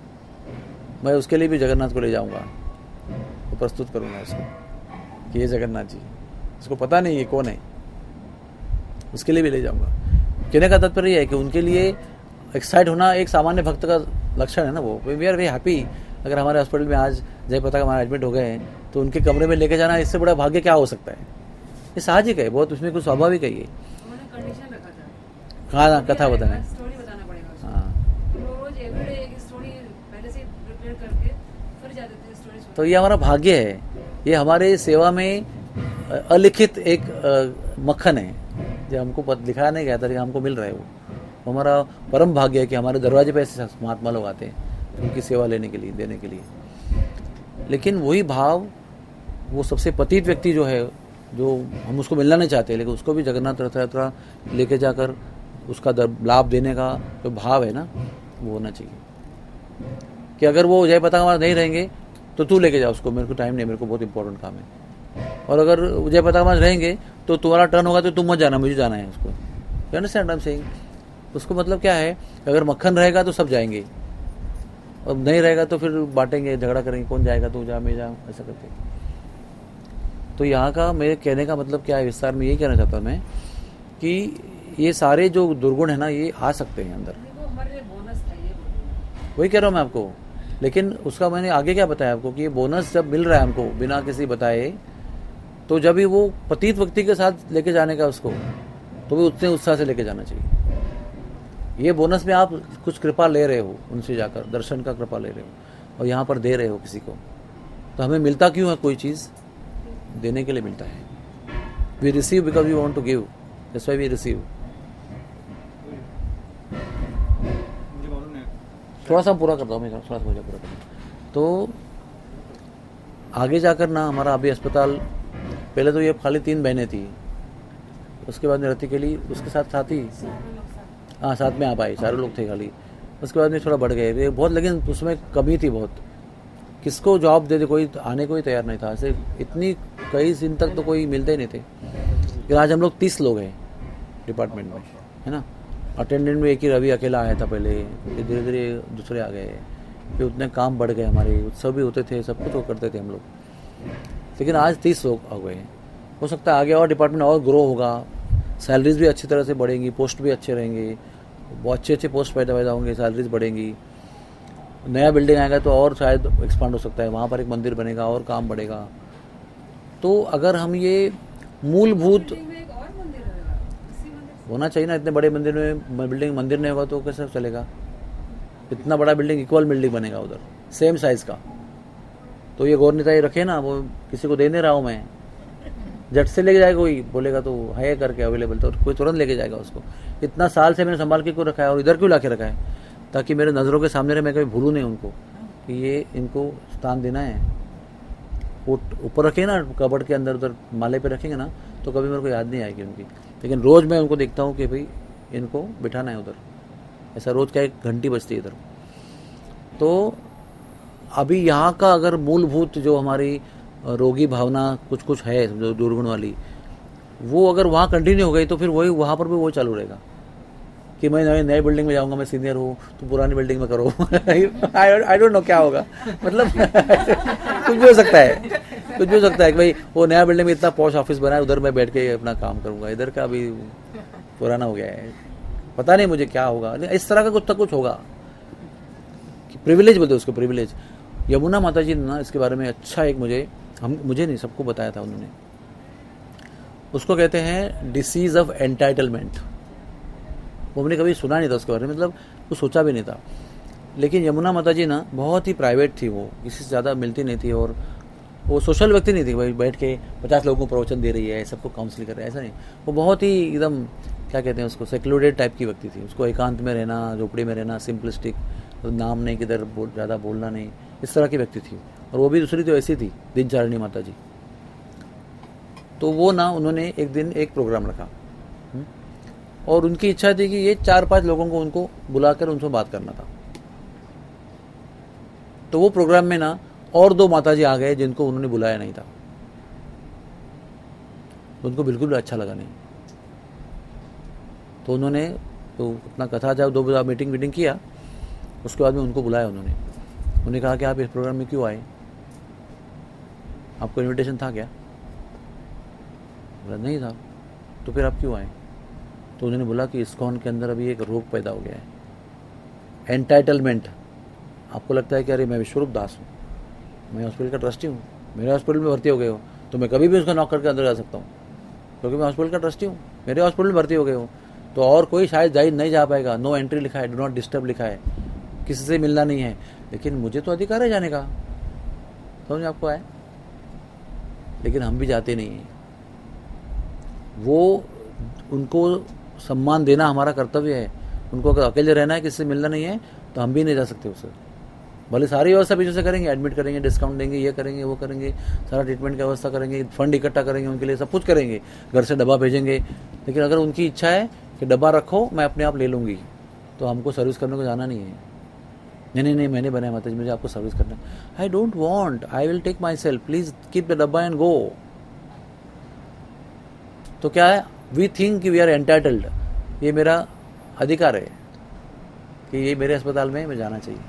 मैं उसके लिए भी जगन्नाथ को ले जाऊंगा, तो प्रस्तुत करूंगा उसको कि ये जगन्नाथ जी, उसको पता नहीं है कौन है, उसके लिए भी ले जाऊंगा। कहने का तात्पर्य है कि उनके लिए एक्साइट होना एक सामान्य भक्त का लक्षण है ना। वो वी आर वेरी हैप्पी। अगर हमारे हॉस्पिटल में आज जयप्रताप हमारा एडमिट हो गए हैं तो उनके कमरे में लेके जाना, इससे बड़ा भाग्य क्या हो सकता है। ये साहजिक है बहुत, उसमें कुछ स्वाभाविक है। ये हाँ, कथा बताना, स्टोरी बताना पड़ेगा। हाँ, रोज एवरीडे एक स्टोरी पहले से प्रिपेयर करके फिर जाते थे स्टोरी। तो ये हमारा भाग्य है, ये हमारे सेवा में अलिखित एक मक्खन है जो हमको दिखाया नहीं गया था, लेकिन हमको मिल रहा है। वो हमारा परम भाग्य है कि हमारे दरवाजे पे ऐसे महात्मा लोग आते हैं उनकी सेवा लेने के लिए, देने के लिए। लेकिन वही भाव, वो सबसे पतित व्यक्ति जो है, जो हम उसको मिलना नहीं चाहते, लेकिन उसको भी जगन्नाथ रथ यात्रा लेके जाकर उसका लाभ देने का जो भाव है ना, वो होना चाहिए। कि अगर वो जयप्रताप महाराज नहीं रहेंगे तो तू लेके जा उसको, मेरे को टाइम नहीं, मेरे को बहुत इंपॉर्टेंट काम है। और अगर जयप्रताप महाराज रहेंगे तो तुम्हारा टर्न होगा तो तुम मत जाना, मुझे जाना है उसको। You understand I am saying. उसको मतलब क्या है, अगर मक्खन रहेगा तो सब जाएंगे, और नहीं रहेगा तो फिर बांटेंगे, झगड़ा करेंगे, कौन जाएगा, तू जा, मैं जा, ऐसा करते। तो यहाँ का मेरे कहने का मतलब क्या है, विस्तार में यही कहना चाहता हूँ मैं कि ये सारे जो दुर्गुण है ना, ये आ सकते हैं अंदर। वही कह रहा हूँ मैं आपको। लेकिन उसका मैंने आगे क्या बताया आपको कि ये बोनस जब मिल रहा है हमको बिना किसी बताए, तो जब भी वो पतित व्यक्ति के साथ लेके जाने का उसको, तो भी उतने उत्साह से लेके जाना चाहिए। ये बोनस में आप कुछ कृपा ले रहे हो उनसे जाकर, दर्शन का कृपा ले रहे हो, और यहाँ पर दे रहे हो किसी को। तो हमें मिलता क्यों है, कोई चीज़ देने के लिए मिलता है। We receive because we want to give, that's why we receive. थोड़ा सा पूरा करता हूँ मैं, थोड़ा सा मुझे पूरा करता हूँ। तो आगे जाकर ना हमारा अभी अस्पताल, पहले तो ये खाली 3 बहनें थी, उसके बाद में रति के लिए उसके साथ साथी, हाँ साथ में आप आए, 4 लोग थे खाली। उसके बाद में थोड़ा बढ़ गए बहुत, लेकिन उसमें कमी थी बहुत। किसको जॉब दे दे, कोई आने को ही तैयार नहीं था। ऐसे इतनी कई दिन तक तो कोई मिलते ही नहीं थे। लेकिन आज हम लोग 30 लोग हैं डिपार्टमेंट में, है ना। अटेंडेंट में एक ही रवि अकेला आया था पहले, फिर धीरे धीरे दूसरे आ गए, फिर उतने काम बढ़ गए हमारे, उत्सव भी होते थे, सब कुछ वो करते थे हम लोग। लेकिन आज 30 लोग आ गए हैं। हो सकता है आगे और डिपार्टमेंट और ग्रो होगा, सैलरीज भी अच्छी तरह से बढ़ेंगी, पोस्ट भी अच्छे रहेंगे, बहुत अच्छे अच्छे पोस्ट पैदा होंगे, सैलरीज बढ़ेंगी। नया बिल्डिंग आएगा तो और शायद एक्सपांड हो सकता है, वहाँ पर एक मंदिर बनेगा और काम बढ़ेगा। तो अगर हम ये मूलभूत बिल्डिंग में एक और मंदिर रहेगा, इसी मंदिर से होना चाहिए ना, इतने बड़े मंदिर में बिल्डिंग मंदिर नहीं होगा तो कैसे चलेगा? इतना बड़ा बिल्डिंग इक्वल बिल्डिंग बनेगा उधर सेम साइज का। तो ये गौर निताई रखे ना, वो किसी को दे नहीं रहा हूँ मैं, झट से लेके जाएगा, कोई बोलेगा तो है करके अवेलेबल, तो कोई तुरंत लेके जाएगा उसको। इतना साल से मैंने संभाल के क्यों रखा है और इधर क्यों ला के रखा है? ताकि मेरे नज़रों के सामने रहे, मैं कभी भूलूँ नहीं उनको कि ये इनको स्थान देना है। ऊपर रखेंगे ना कबर्ड के अंदर, उधर माले पे रखेंगे ना, तो कभी मेरे को याद नहीं आएगी उनकी। लेकिन रोज़ मैं उनको देखता हूँ कि भाई इनको बिठाना है उधर, ऐसा रोज़ का 1 घंटी बजती है इधर। तो अभी यहाँ का अगर मूलभूत जो हमारी रोगी भावना कुछ कुछ है जो दुर्गुण वाली, वो अगर वहाँ कंटिन्यू हो गई तो फिर वही वहाँ पर भी वो चालू रहेगा कि मैं नए बिल्डिंग में जाऊँगा, मैं सीनियर हूँ, तो पुरानी बिल्डिंग में करो। आई डोंट नो क्या होगा, मतलब कुछ भी हो सकता है, कुछ भी हो सकता है कि भाई वो नया बिल्डिंग में इतना पॉश ऑफिस बना है, उधर मैं बैठ के अपना काम करूँगा, इधर का अभी पुराना हो गया है, पता नहीं मुझे क्या होगा। इस तरह का कुछ तो कुछ होगा। प्रिविलेज बोलते उसको, प्रिविलेज। यमुना माता जी ने ना इसके बारे में अच्छा एक मुझे नहीं सबको बताया था उन्होंने। उसको कहते हैं डिसीज ऑफ एंटाइटलमेंट। वो हमने कभी सुना नहीं था उसके बारे में, मतलब वो सोचा भी नहीं था। लेकिन यमुना माता जी ना बहुत ही प्राइवेट थी, वो किसी से ज़्यादा मिलती नहीं थी और वो सोशल व्यक्ति नहीं थी, भाई बैठ के 50 लोगों को प्रवचन दे रही है, सबको काउंसलिंग कर रहा है, ऐसा नहीं। वो बहुत ही एकदम क्या कहते हैं उसको, सेक्लूडेड टाइप की व्यक्ति थी। उसको एकांत में रहना, झोपड़ी में रहना, सिंपलिस्टिक, नाम नहीं किधर ज़्यादा बोलना नहीं, इस तरह की व्यक्ति थी। और वो भी दूसरी तो ऐसी थी, दिनचारिणी माता जी। तो वो ना उन्होंने एक दिन एक प्रोग्राम रखा और उनकी इच्छा थी कि ये 4-5 लोगों को उनको बुलाकर उनसे बात करना था। तो वो प्रोग्राम में ना और 2 माताजी आ गए जिनको उन्होंने बुलाया नहीं था। उनको बिल्कुल अच्छा लगा नहीं। तो उन्होंने तो अपना कथा जब 2 बजे मीटिंग किया, उसके बाद में उनको बुलाया उन्होंने कहा कि आप इस प्रोग्राम में क्यों आए, आपको इनविटेशन था क्या? बोला नहीं था। तो फिर आप क्यों आए? तो उन्होंने बोला कि इस्कॉन के अंदर अभी एक रोग पैदा हो गया है, एंटाइटलमेंट। आपको लगता है कि अरे मैं विश्वरूप दास हूँ, मैं हॉस्पिटल का ट्रस्टी हूँ, मेरे हॉस्पिटल में भर्ती हो गए हो तो मैं कभी भी उसका नॉक करके अंदर जा सकता हूँ, क्योंकि मैं हॉस्पिटल का ट्रस्टी हूँ, मेरे हॉस्पिटल में भर्ती हो गए हो। तो और कोई शायद नहीं जा पाएगा, नो एंट्री लिखा है, डू नॉट डिस्टर्ब लिखा है, किसी से मिलना नहीं है। लेकिन मुझे तो अधिकार है जाने का, समझ आपको आए? लेकिन हम भी जाते नहीं हैं। वो उनको सम्मान देना हमारा कर्तव्य है। उनको अगर अकेले रहना है, किसी से मिलना नहीं है, तो हम भी नहीं जा सकते उससे। भले सारी व्यवस्था पीछे से करेंगे, एडमिट करेंगे, डिस्काउंट देंगे, ये करेंगे, वो करेंगे, सारा ट्रीटमेंट की व्यवस्था करेंगे, फंड इकट्ठा करेंगे उनके लिए, सब कुछ करेंगे, घर से डब्बा भेजेंगे। लेकिन अगर उनकी इच्छा है कि डब्बा रखो, मैं अपने आप ले लूँगी, तो हमको सर्विस करने को जाना नहीं है। नहीं, मैंने बनाया माता जी, मुझे आपको सर्विस करना है। I don't want, I will take myself, please keep the dabba and go. तो क्या है, we think we are entitled, ये मेरा अधिकार है कि ये मेरे अस्पताल में मैं जाना चाहिए।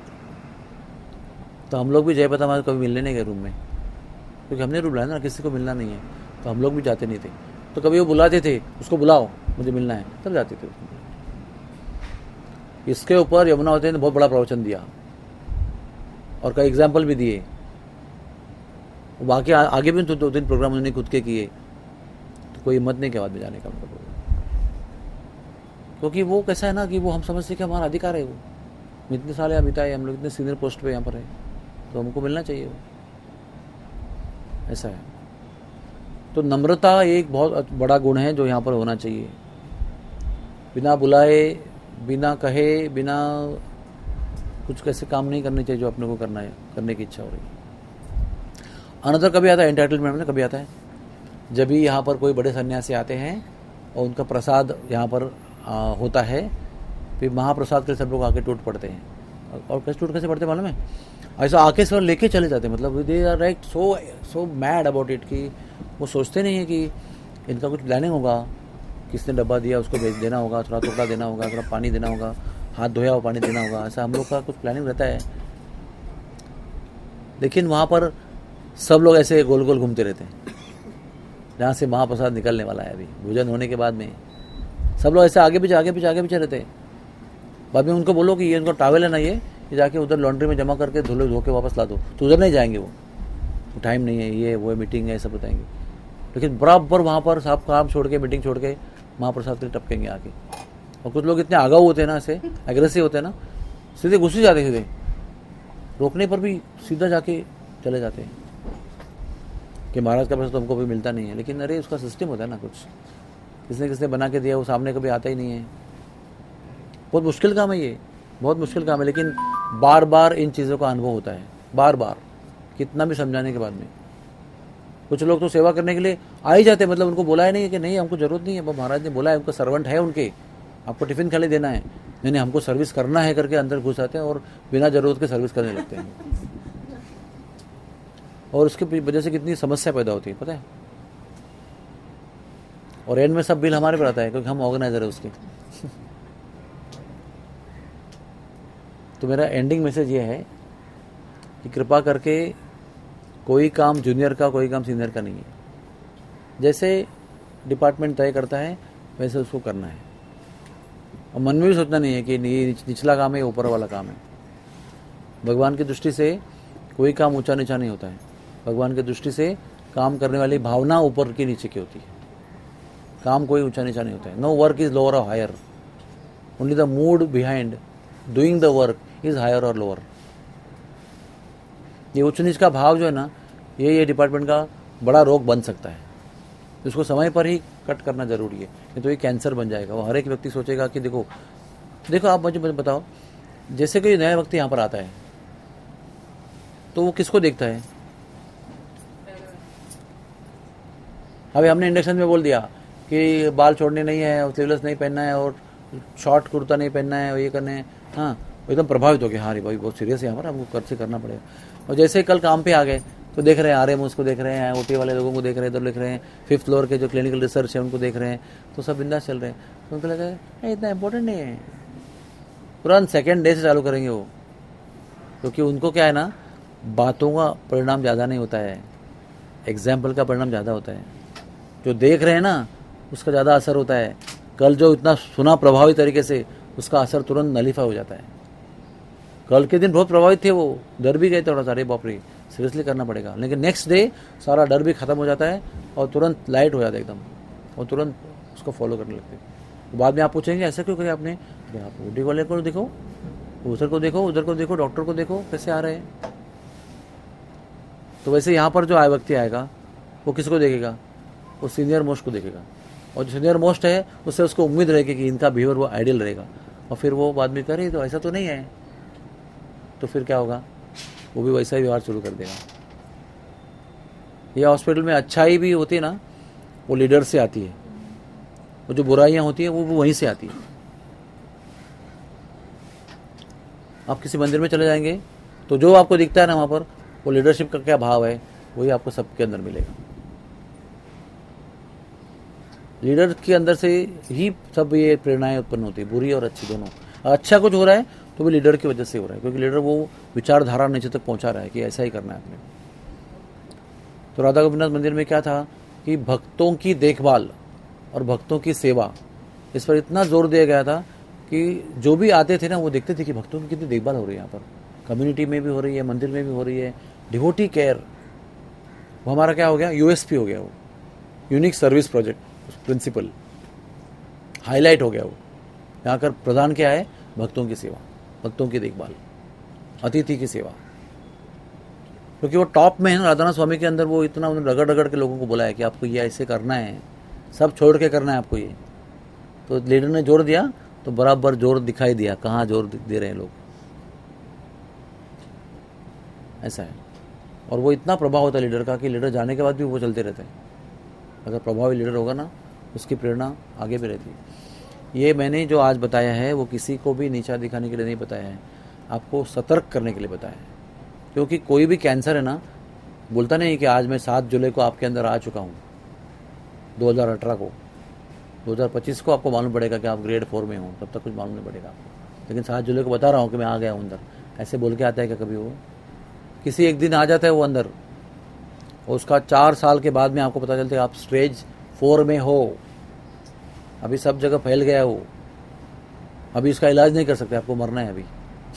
तो हम लोग भी जयपता हमारे कभी मिलने नहीं गए रूम में, क्योंकि हमने रूल बनाया ना, किसी को मिलना नहीं है, तो हम लोग भी जाते नहीं थे। तो कभी वो बुलाते थे, उसको बुलाओ मुझे मिलना है, तब जाते थे। इसके ऊपर यमुनावती ने बहुत बड़ा प्रवचन दिया और कई एग्जाम्पल भी दिए। बाकी आगे भी 2 दिन प्रोग्राम उन्होंने खुद के किए, तो कोई हिम्मत नहीं के बाद में जाने का मतलब, क्योंकि वो कैसा है ना कि वो हम समझते कि हमारा अधिकार है। वो इतने साल यहाँ बिताए, हम लोग इतने सीनियर पोस्ट पे यहाँ पर है, तो हमको मिलना चाहिए, वो ऐसा है। तो नम्रता एक बहुत बड़ा गुण है जो यहाँ पर होना चाहिए। बिना बुलाए, बिना कहे, बिना कुछ कैसे काम नहीं करने चाहिए जो अपने को करना है, करने की इच्छा हो रही है। अनदर कभी आता है एंटाइटलमेंट में, कभी आता है जब भी यहाँ पर कोई बड़े सन्यासी आते हैं और उनका प्रसाद यहाँ पर होता है, फिर महाप्रसाद के सब लोग आके टूट पड़ते हैं। और कैसे पड़ते मालूम है? ऐसा आके सब लेके चले जाते हैं, मतलब they are like so mad about it कि वो सोचते नहीं है कि इनका कुछ प्लानिंग होगा, किसने डब्बा दिया उसको भेज देना होगा, थोड़ा टुकड़ा देना होगा, थोड़ा पानी देना होगा, हाथ धोया हुआ पानी देना होगा, ऐसा हम लोग का कुछ प्लानिंग रहता है। लेकिन वहाँ पर सब लोग ऐसे गोल गोल घूमते रहते हैं, जहाँ से महाप्रसाद निकलने वाला है। अभी भोजन होने के बाद में सब लोग ऐसे आगे पीछे रहते हैं। बाद में उनको बोलो कि ये उनका टॉवेल है ना, ये जाके उधर लॉन्ड्री में जमा करके धो के वापस ला दो, तो उधर नहीं जाएंगे। वो टाइम नहीं है, ये वो मीटिंग है, सब बताएंगे। लेकिन बराबर वहाँ पर सब काम छोड़ के, मीटिंग छोड़ के महाप्रसाद के लिए टपकेंगे आके। और कुछ लोग इतने आगाऊ होते हैं ना, ऐसे एग्रेसिव होते हैं ना, सीधे घुस ही जाते, सीधे रोकने पर भी सीधा जाके चले जाते हैं कि महाराज का पैसा तो हमको भी मिलता नहीं है। लेकिन अरे उसका सिस्टम होता है ना, कुछ किसने बना के दिया, वो सामने कभी आता ही नहीं है। बहुत मुश्किल काम है ये, बहुत मुश्किल काम है। लेकिन बार बार इन चीज़ों का अनुभव होता है, बार बार, कितना भी समझाने के बाद में। कुछ लोग तो सेवा करने के लिए आ ही जाते हैं, मतलब उनको बोला है नहीं है कि नहीं हमको जरूरत नहीं है, महाराज ने बोला है, उनका सर्वेंट है, उनके आपको टिफिन खाली देना है, नहीं हमको सर्विस करना है करके अंदर घुस आते हैं और बिना जरूरत के सर्विस करने लगते हैं। और उसकी वजह से कितनी समस्या पैदा होती है पता है। और एंड में सब बिल हमारे पर आता है, क्योंकि हम ऑर्गेनाइजर है उसके। तो मेरा एंडिंग मैसेज ये है कि कृपा करके कोई काम जूनियर का, कोई काम सीनियर का नहीं है। जैसे डिपार्टमेंट तय करता है वैसे उसको करना है। और मन में भी सोचना नहीं है कि ये निचला काम है, ऊपर वाला काम है। भगवान की दृष्टि से कोई काम ऊंचा नीचा नहीं होता है। भगवान की दृष्टि से काम करने वाली भावना ऊपर की नीचे की होती है। काम कोई ऊंचा नीचा नहीं होता है। नो वर्क इज लोअर और higher, only the mood behind doing the work is higher और लोअर। ये उच्च नीच का भाव जो है ना, ये डिपार्टमेंट का बड़ा रोग बन सकता है। इसको समय पर ही कट करना जरूरी है, नहीं तो ये कैंसर बन जाएगा। वो हर एक व्यक्ति सोचेगा कि देखो आप मुझे बताओ, जैसे कोई नया व्यक्ति यहाँ पर आता है तो वो किसको देखता है? अभी हमने इंडक्शन में बोल दिया कि बाल छोड़ने नहीं है और स्लीवलेस नहीं पहनना है और शॉर्ट कुर्ता नहीं पहनना है और ये करने हैं। हाँ, एकदम प्रभावित हो गया, हाँ रे भाई बहुत सीरियस है यहाँ पर, हमको कर से करना पड़ेगा। और जैसे ही कल काम पे आ गए तो देख रहे हैं आरएम उसको देख रहे हैं, ओटी वाले लोगों को देख रहे हैं, इधर देख रहे हैं, 5th फ्लोर के जो क्लिनिकल रिसर्च है उनको देख रहे हैं, तो सब बिंदास चल रहे हैं। तो उनको लगा इतना इंपॉर्टेंट नहीं है, तुरंत सेकेंड डे से चालू करेंगे वो। क्योंकि उनको क्या है ना, बातों का परिणाम ज़्यादा नहीं होता है, एग्जाम्पल का परिणाम ज़्यादा होता है। जो देख रहे हैं ना उसका ज़्यादा असर होता है। कल जो इतना सुना प्रभावी तरीके से, उसका असर तुरंत नलीफा हो जाता है। कल के दिन बहुत प्रभावित थे, वो डर भी गए थोड़ा सा, अरे बाप रे सीरियसली करना पड़ेगा। लेकिन नेक्स्ट डे सारा डर भी खत्म हो जाता है और तुरंत लाइट हो जाता है एकदम, और तुरंत उसको फॉलो करने लगते हैं। तो बाद में आप पूछेंगे ऐसा क्यों किया आपने? अरे आप ओटी वाले को देखो, उधर को देखो, उधर को देखो, डॉक्टर को देखो कैसे आ रहे हैं। तो वैसे यहाँ पर जो व्यक्ति आएगा वो किसको देखेगा? वो सीनियर मोस्ट को देखेगा, और जो सीनियर मोस्ट है उससे उसको उम्मीद रहेगी कि इनका बिहेवियर वो आइडियल रहेगा। और फिर वो बाद में करे तो ऐसा तो नहीं है, तो फिर क्या होगा? वो भी वैसा ही व्यवहार शुरू कर देगा। ये हॉस्पिटल में अच्छाई भी होती है ना, वो लीडर से आती है, वो जो बुराइयां होती है वो वहीं से आती है। आप किसी मंदिर में चले जाएंगे तो जो आपको दिखता है ना वहाँ पर, वो लीडरशिप का क्या भाव है वही आपको सबके अंदर मिलेगा। लीडर के अंदर से ही सब ये प्रेरणाएं उत्पन्न होती है, बुरी और अच्छी दोनों। अच्छा कुछ हो रहा है तो भी लीडर की वजह से हो रहा है, क्योंकि लीडर वो विचारधारा नीचे तक पहुंचा रहा है कि ऐसा ही करना है आपने। तो राधा गोविंदनाथ मंदिर में क्या था कि भक्तों की देखभाल और भक्तों की सेवा, इस पर इतना जोर दिया गया था कि जो भी आते थे ना वो देखते थे कि भक्तों की कितनी देखभाल हो रही है यहाँ पर, कम्युनिटी में भी हो रही है, मंदिर में भी हो रही है। डिवोटी केयर, वो हमारा क्या हो गया, यूएसपी हो गया, वो unique service project principal highlight हो गया। वो यहाँ कर प्रधान क्या है? भक्तों की सेवा, भक्तों की देखभाल, अतिथि की सेवा। क्योंकि वो टॉप में है ना, राधानाथ स्वामी के अंदर वो इतना उन्होंने रगड़ रगड़ के लोगों को बोला है कि आपको ये ऐसे करना है, सब छोड़ के करना है आपको ये। तो लीडर ने जोर दिया तो बराबर जोर दिखाई दिया, कहाँ जोर दे रहे हैं लोग, ऐसा है। और वो इतना प्रभाव होता है लीडर का कि लीडर जाने के बाद भी वो चलते रहते हैं। अगर प्रभावी लीडर होगा ना, उसकी प्रेरणा आगे भी रहती है। ये मैंने जो आज बताया है वो किसी को भी नीचा दिखाने के लिए नहीं बताया है, आपको सतर्क करने के लिए बताया है। क्योंकि कोई भी कैंसर है ना, बोलता नहीं कि आज मैं 7 जुलाई को आपके अंदर आ चुका हूँ, 2018 को, 2025 को आपको मालूम पड़ेगा कि आप ग्रेड 4 में हो, तब तक कुछ मालूम नहीं पड़ेगा आपको। लेकिन 7 जुलाई को बता रहा हूँ कि मैं आ गया हूँ अंदर, ऐसे बोल के आता है क्या कभी? वो किसी एक दिन आ जाता है वो अंदर, और उसका 4 साल के बाद में आपको पता चलता है आप स्टेज 4 में हो, अभी सब जगह फैल गया हो, अभी इसका इलाज नहीं कर सकते, आपको मरना है अभी।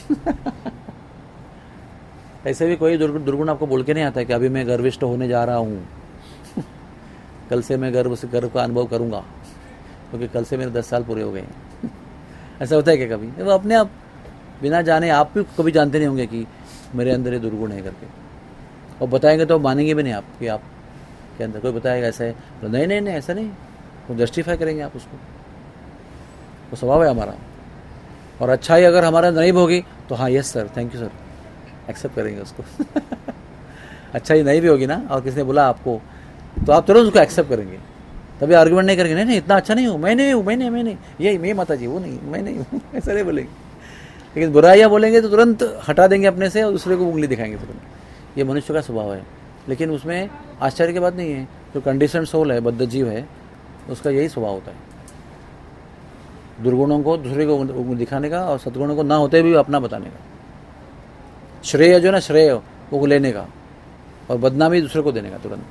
ऐसे भी कोई दुर्गुण आपको बोल के नहीं आता है कि अभी मैं गर्विष्ठ होने जा रहा हूँ, कल से मैं गर्व का अनुभव करूँगा, क्योंकि कल से मेरे 10 साल पूरे हो गए। ऐसा होता है क्या कभी? वो अपने आप बिना जाने, आप भी कभी जानते नहीं होंगे कि मेरे अंदर ये दुर्गुण है करके, और बताएंगे तो मानेंगे भी नहीं आप कि आप के अंदर। कोई बताएगा ऐसा है तो नहीं नहीं नहीं ऐसा नहीं, तो जस्टिफाई करेंगे आप उसको, वो स्वभाव है हमारा। और अच्छाई अगर हमारा नहीं होगी तो हाँ yes sir, thank you sir, accept करेंगे उसको। अच्छाई नहीं भी होगी ना, और किसी ने बोला आपको, तो आप तुरंत उसको एक्सेप्ट करेंगे, तभी आर्गुमेंट नहीं करेंगे, नहीं नहीं इतना अच्छा नहीं हूँ, मैं नहीं हूँ, मैं नहीं, ये मैं माता जी वो नहीं, मैं नहीं हूँ, ऐसा नहीं बोलेंगे। लेकिन बुराइयाँ बोलेंगे तो तुरंत हटा देंगे अपने से और दूसरे को उंगली दिखाएंगे तुरंत। ये मनुष्य का स्वभाव है। लेकिन उसमें आश्चर्य की बात नहीं है, जो कंडीशन सोल है, बद्ध जीव है, उसका यही स्वभाव होता है, दुर्गुणों को दूसरे को दिखाने का और सद्गुणों को ना होते भी अपना बताने का। श्रेय जो ना, श्रेय वो लेने का, और बदनामी दूसरे को देने का तुरंत।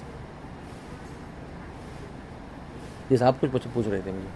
ये साहब कुछ पूछ रहे थे मुझे।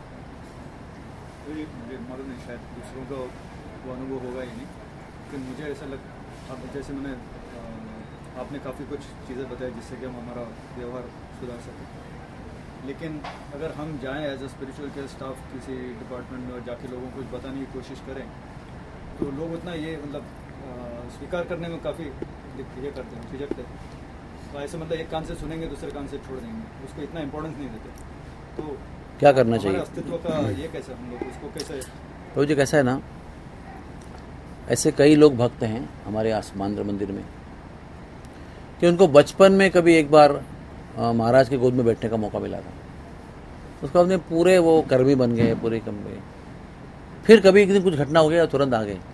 शायद दूसरों का वो अनुभव होगा ही नहीं, लेकिन मुझे ऐसा अब जैसे मैंने आपने काफ़ी कुछ चीज़ें बताई जिससे कि हम हमारा व्यवहार सुधार सकें। लेकिन अगर हम जाएं as a spiritual care staff किसी डिपार्टमेंट में और जाके लोगों को बताने की कोशिश करें, तो लोग उतना ये स्वीकार करने में काफ़ी ये करते हैं, झिझकते हैं। तो ऐसे एक कान से सुनेंगे दूसरे कान से छोड़ देंगे, उसको इतना इंपॉर्टेंस नहीं देते। तो क्या करना चाहिए? अस्तित्व का ये कैसे हम लोग उसको कैसे? तो जी कैसा है ना, ऐसे कई लोग भक्त हैं हमारे आसमान मंदिर में कि उनको बचपन में कभी एक बार महाराज के गोद में बैठने का मौका मिला था, उसको अपने पूरे वो कर्मी बन गए, पूरे कम गए। फिर कभी एक दिन कुछ घटना हो गया, तुरंत आ गए।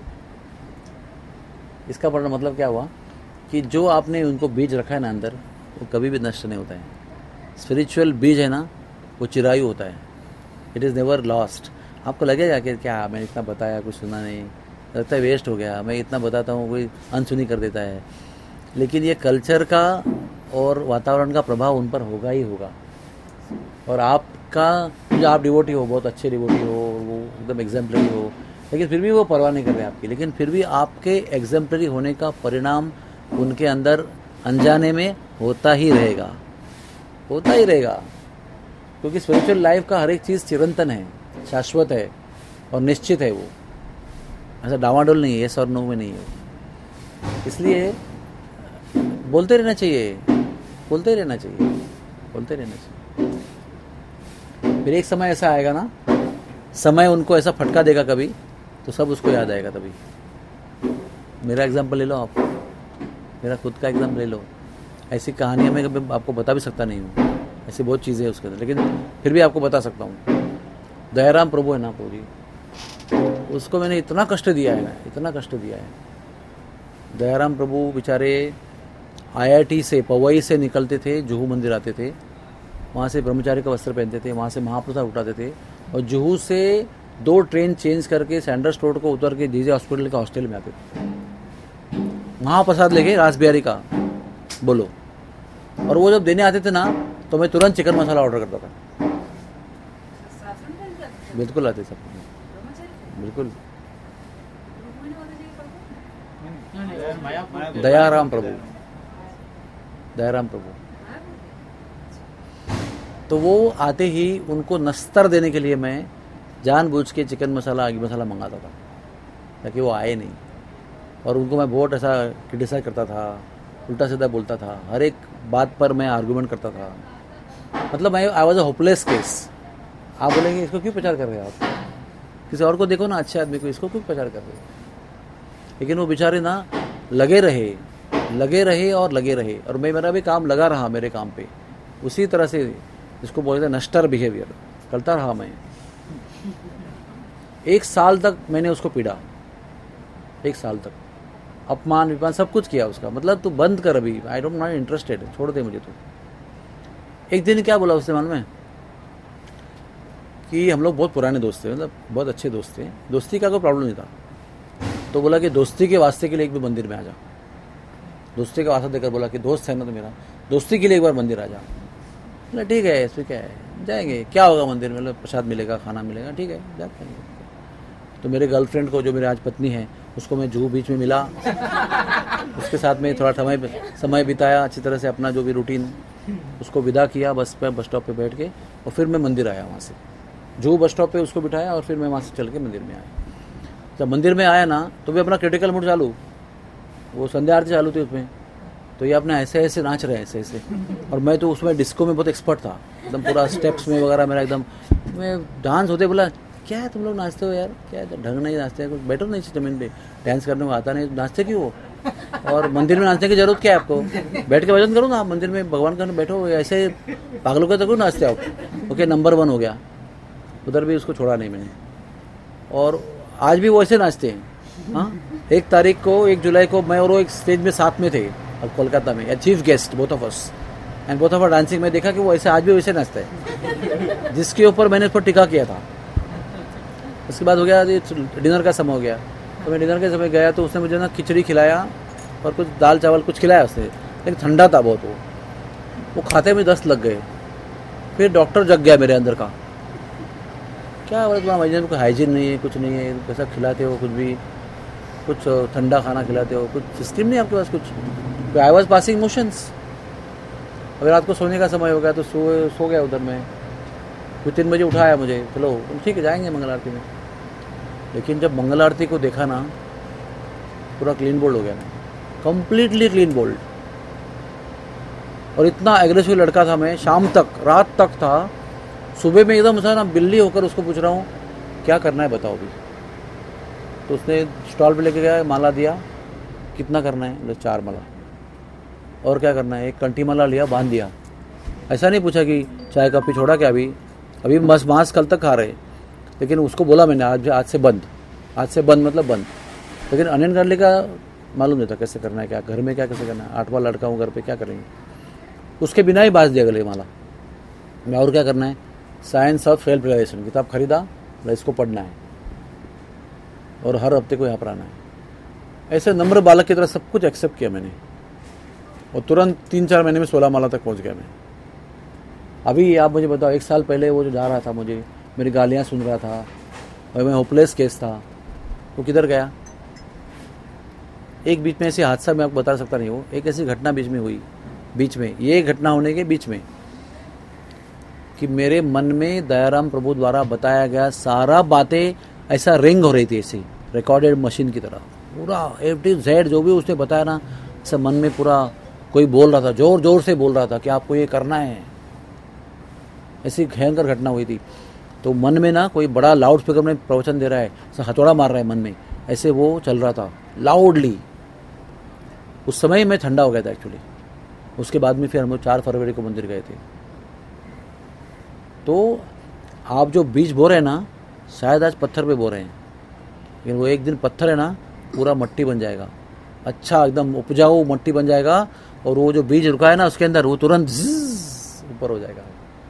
इसका मतलब क्या हुआ कि जो आपने उनको बीज रखा है ना अंदर, वो कभी भी नष्ट नहीं होता है। स्पिरिचुअल बीज है ना, वो चिरायु होता है, इट इज़ नेवर लॉस्ट। आपको लगेगा कि क्या मैं इतना बताया कुछ सुना नहीं, लगता है वेस्ट हो गया, मैं इतना बताता हूँ कोई अनसुनी कर देता है। लेकिन ये कल्चर का और वातावरण का प्रभाव उन पर होगा ही होगा। और आपका जो आप डिवोटी हो, बहुत अच्छे डिवोटी हो, वो एकदम एग्जाम्पलरी हो, लेकिन फिर भी वो परवाह नहीं कर रहे आपकी, लेकिन फिर भी आपके एग्जाम्पलरी होने का परिणाम उनके अंदर अनजाने में होता ही रहेगा, होता ही रहेगा। क्योंकि स्पिरिचुअल लाइफ का हर एक चीज़ चिरंतन है, शाश्वत है और निश्चित है। वो ऐसा डावाडोल नहीं है, यस और नो में नहीं है। इसलिए बोलते रहना चाहिए, बोलते रहना चाहिए, बोलते रहना चाहिए। फिर एक समय ऐसा आएगा ना, समय उनको ऐसा फटका देगा कभी, तो सब उसको याद आएगा तभी। मेरा एग्जाम्पल ले लो आप, मेरा खुद का एग्जाम्पल ले लो। ऐसी कहानियाँ मैं कभी आपको बता भी सकता नहीं हूँ, ऐसी बहुत चीज़ें हैं उसके अंदर, लेकिन फिर भी आपको बता सकता हूँ। दयाराम प्रभु है ना प्रभु जी, उसको मैंने इतना कष्ट दिया है ना, इतना कष्ट दिया है। दयाराम प्रभु बेचारे IIT से, पवई से निकलते थे, जुहू मंदिर आते थे, वहाँ से ब्रह्मचारी का वस्त्र पहनते थे, वहाँ से महाप्रसाद उठाते थे, और जुहू से 2 ट्रेन चेंज करके सैंडर्स रोड को उतर के डीजे हॉस्पिटल के हॉस्टल में आते थे, महाप्रसाद लेके रास बिहारी का, बोलो। और वो जब देने आते थे ना, तो मैं तुरंत चिकन मसाला ऑर्डर करता था। बिल्कुल आते सब, बिल्कुल। दयाराम प्रभु, दयाराम प्रभु। तो वो आते ही उनको नस्तर देने के लिए मैं जानबूझ के चिकन मसाला, आगी मसाला मंगाता था, ताकि वो आए नहीं। और उनको मैं बहुत ऐसा क्रिटिसाइज करता था, उल्टा सीधा बोलता था, हर एक बात पर मैं आर्गुमेंट करता था। मतलब I was a hopeless case. आप बोलेंगे इसको क्यों प्रचार कर रहे हैं आप, किसी और को देखो ना, अच्छे आदमी को, इसको क्यों प्रचार कर रहे हैं। लेकिन वो बेचारे ना लगे रहे, लगे रहे और लगे रहे, और मेरा भी काम लगा रहा मेरे काम पे, उसी तरह से जिसको बोलते हैं नस्टर बिहेवियर करता रहा मैं। 1 साल तक मैंने उसको पीड़ा, 1 साल तक अपमान विमान सब कुछ किया उसका। मतलब तू बंद कर अभी, आई डोंट नॉट इंटरेस्टेड, छोड़ दे मुझे। तो एक दिन क्या बोला उसने मालूम है कि हम लोग बहुत पुराने दोस्त थे, मतलब बहुत अच्छे दोस्त थे, दोस्ती का कोई प्रॉब्लम नहीं था। तो बोला कि दोस्ती के वास्ते के लिए एक भी मंदिर में आ जा। दोस्ती का वास्ता देकर बोला कि दोस्त है ना तो मेरा, दोस्ती के लिए एक बार मंदिर आ जा। बोला ठीक है, इसमें क्या है, जाएंगे, क्या होगा मंदिर में, मतलब प्रसाद मिलेगा, खाना मिलेगा, ठीक है जाते हैं। तो मेरे गर्लफ्रेंड को, जो मेरी आज पत्नी है, उसको मैं जूहू बीच में मिला, उसके साथ में थोड़ा समय बिताया अच्छी तरह से, अपना जो भी रूटीन, उसको विदा किया बस स्टॉप पे बैठ के, और फिर मैं मंदिर आया वहाँ से। जूहू बस स्टॉप पे उसको बिठाया और फिर मैं वहाँ से चल के मंदिर में आया। जब मंदिर में आया ना तो भी अपना क्रिटिकल मूड चालू, वो संध्या आरती चालू थी उसमें, तो ये अपने ऐसे ऐसे नाच रहे हैं ऐसे ऐसे, और मैं तो उसमें डिस्को में बहुत एक्सपर्ट था, एकदम पूरा स्टेप्स में वगैरह मेरा एकदम, मैं डांस होते बोला क्या है तुम लोग नाचते हो यार, क्या है ढंग नहीं नाचते हैं, कुछ बेटर नहीं जमीन पे डांस करने को आता नहीं, नाचते क्यों हो, और मंदिर में नाचने की जरूरत क्या है आपको, बैठ के भजन करो ना आप मंदिर में, भगवान करने बैठो, ऐसे पागलों के तक क्यों नाचते हो आप। ओके, नंबर 1 हो गया, उधर भी उसको छोड़ा नहीं मैंने, और आज भी वो ऐसे नाचते हैं। हाँ, 1 जुलाई को मैं और वो एक स्टेज में साथ में थे अब कोलकाता में, chief guest both of us, and both of our dancing. में देखा कि वो ऐसे आज भी वैसे नाचता है, जिसके ऊपर मैंने उस पर टिका किया था। उसके बाद हो गया डिनर का समय हो गया, तो मैं डिनर के समय गया तो उसने मुझे ना खिचड़ी खिलाया और कुछ दाल चावल कुछ खिलाया उसने, लेकिन ठंडा था बहुत, वो खाते में 10 लग गए। फिर डॉक्टर जग गया मेरे अंदर का, क्या बोले तुम्हारा महीने में कोई हाइजीन नहीं है, कुछ नहीं है, कैसा खिलाते हो, कुछ भी, कुछ ठंडा खाना खिलाते हो, कुछ सिस्टम नहीं आपके पास कुछ। I was passing motions. अगर रात को सोने का समय हो गया तो सो गया उधर में, फिर 3 बजे उठाया मुझे, चलो ठीक है जाएंगे मंगल आरती में। लेकिन जब मंगल आरती को देखा ना, पूरा क्लीन बोल्ड हो गया ना, कंप्लीटली क्लीन बोल्ड, और इतना एग्रेसिव लड़का था मैं, शाम तक, रात तक था, सुबह में एकदम ना बिल्ली होकर उसको पूछ रहा हूँ क्या करना है बताओ भी। तो उसने स्टॉल पे लेके गया, माला दिया, कितना करना है, बोले 4 माला, और क्या करना है, 1 कंठी माला लिया, बांध दिया। ऐसा नहीं पूछा कि चाय कॉफी छोड़ा क्या, अभी बस मांस कल तक खा रहे, लेकिन उसको बोला मैंने आज से बंद, आज से बंद मतलब बंद। लेकिन अनियन गार्लिक का मालूम नहीं था कैसे करना है, क्या घर में क्या कैसे करना है, 8वां लड़का हूँ घर पे, क्या करेंगे, उसके बिना ही बांध दिया गले माला। मैं और क्या करना है, साइंस ऑफ सेल्फ रियलाइजेशन किताब खरीदा, इसको पढ़ना है और हर हफ्ते को यहाँ पर आना है। ऐसे नम्र बालक की तरह सब कुछ एक्सेप्ट किया मैंने, और तुरंत 3-4 महीने में 16 माला तक पहुँच गया मैं। अभी आप मुझे बताओ, 1 साल पहले वो जो जा रहा था, मुझे मेरी गालियाँ सुन रहा था और मैं होपलेस केस था, वो किधर गया। एक बीच में ऐसे हादसा मैं आपको बता सकता नहीं हूँ, एक ऐसी घटना बीच में हुई, ये घटना होने के बीच में, कि मेरे मन में दयाराम प्रभु द्वारा बताया गया सारा बातें ऐसा रिंग हो रही थी, ऐसी रिकॉर्डेड मशीन की तरह, पूरा A-Z जो भी उसने बताया ना, ऐसा मन में पूरा कोई बोल रहा था, जोर जोर से बोल रहा था कि आपको ये करना है। ऐसी भयंकर घटना हुई थी। तो मन में ना कोई बड़ा लाउड स्पीकर में प्रवचन दे रहा है, हथौड़ा मार रहा है मन में, ऐसे वो चल रहा था लाउडली। उस समय मैं ठंडा हो गया था एक्चुअली। उसके बाद में फिर हम 4 फरवरी को मंदिर गए थे। तो आप जो बीज बो रहे हैं ना, शायद आज पत्थर पे बो रहे हैं, लेकिन वो एक दिन पत्थर है ना, पूरा मट्टी बन जाएगा, अच्छा एकदम उपजाऊ मट्टी बन जाएगा, और वो जो बीज रुका है ना उसके अंदर, वो तुरंत ऊपर हो जाएगा।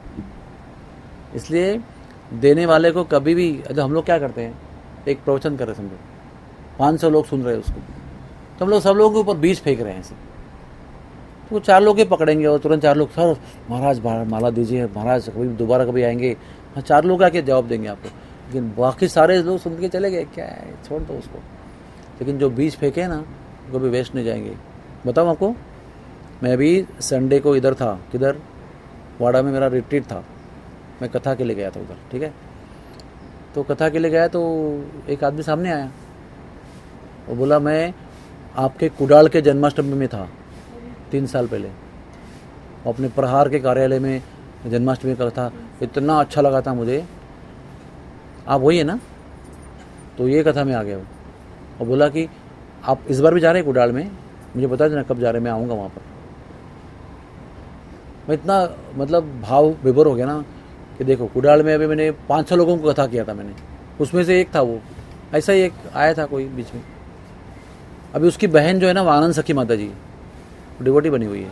इसलिए देने वाले को कभी भी, हम लोग क्या करते हैं, एक प्रवचन कर रहे समझो, 500 लोग सुन रहे हैं उसको, तो हम लोग सब लोगों के ऊपर बीज फेंक रहे हैं ऐसे, तो 4 लोग ही पकड़ेंगे और तुरंत 4 लोग, सर महाराज माला दीजिए, महाराज कभी दोबारा कभी आएंगे, हाँ 4 लोग आके जवाब देंगे आपको, लेकिन बाकी सारे लोग सुन के चले गए, क्या है छोड़ दो उसको। लेकिन जो बीज फेंके ना, वो कभी वेस्ट नहीं जाएंगे। बताऊँ आपको, मैं अभी संडे को इधर था, किधर, वाड़ा में मेरा रिट्रीट था, मैं कथा के लिए गया था उधर, ठीक है। तो कथा के लिए गया तो एक आदमी सामने आया, वो बोला मैं आपके कुडाल के जन्माष्टमी में था 3 साल पहले, अपने प्रहार के कार्यालय में जन्माष्टमी का था, इतना अच्छा लगा था मुझे, आप वही है ना, तो ये कथा में आ गया वो, और बोला कि आप इस बार भी जा रहे हैं कुडाल में, मुझे बता देना कब जा रहे हैं, मैं आऊँगा वहाँ पर। मैं इतना मतलब भाव विभोर हो गया ना कि देखो, कुडाल में अभी मैंने 500 लोगों को कथा किया था मैंने, उसमें से एक था वो, ऐसा ही एक आया था कोई बीच में। अभी उसकी बहन जो है ना, वो आनंद सखी माता जी डिवोटी बनी हुई है,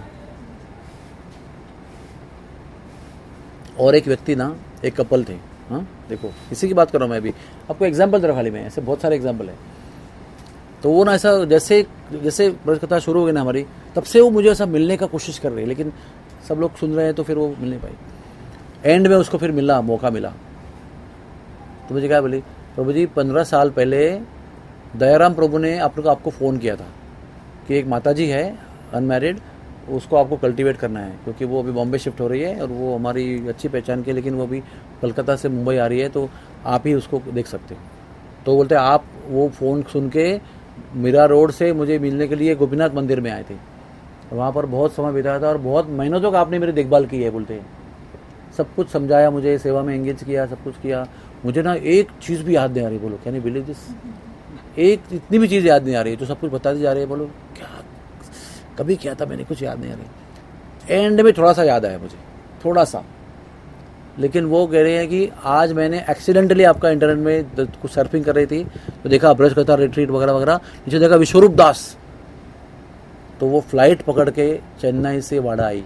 और एक व्यक्ति ना, एक कपल थे, हाँ देखो इसी की बात कर रहा हूँ मैं, अभी आपको एग्जाम्पल दे रहा हूँ खाली मैं, ऐसे बहुत सारे एग्जाम्पल है। तो वो ना ऐसा जैसे जैसे ब्रज कथा शुरू हो गई ना हमारी, तब से वो मुझे ऐसा मिलने का कोशिश कर रही है, लेकिन सब लोग सुन रहे हैं तो फिर वो मिल नहीं पाई। एंड में उसको फिर मौका मिला। तो मुझे क्या बोली, प्रभु जी 15 साल पहले दयाराम प्रभु ने आपको फ़ोन किया था कि एक माताजी है अनमैरिड, उसको आपको कल्टीवेट करना है, क्योंकि वो अभी बॉम्बे शिफ्ट हो रही है और वो हमारी अच्छी पहचान की, लेकिन वो अभी कलकत्ता से मुंबई आ रही है, तो आप ही उसको देख सकते हो। तो बोलते आप वो फ़ोन सुन के मीरा रोड से मुझे मिलने के लिए गोपीनाथ मंदिर में आए थे, वहाँ पर बहुत समय बिताया था और बहुत महीनों तक आपने मेरी देखभाल की है। बोलते सब कुछ समझाया मुझे, सेवा में एंगेज किया, सब कुछ किया। मुझे ना एक चीज़ भी याद नहीं आ रही। बोलो कैन यू बिलीव दिस? एक इतनी भी चीज़ याद नहीं आ रही, तो सब कुछ बताती जा रही है। बोलो क्या कभी किया था मैंने, कुछ याद नहीं आ रही। एंड में थोड़ा सा याद आया मुझे, थोड़ा सा, लेकिन वो कह रहे हैं कि आज मैंने एक्सीडेंटली आपका इंटरनेट में कुछ सर्फिंग कर रही थी तो देखा ब्रज कथा रिट्रीट वगैरह वगैरह, नीचे देखा विश्वरूप दास, तो वो फ्लाइट पकड़ के चेन्नई से वाड़ा आई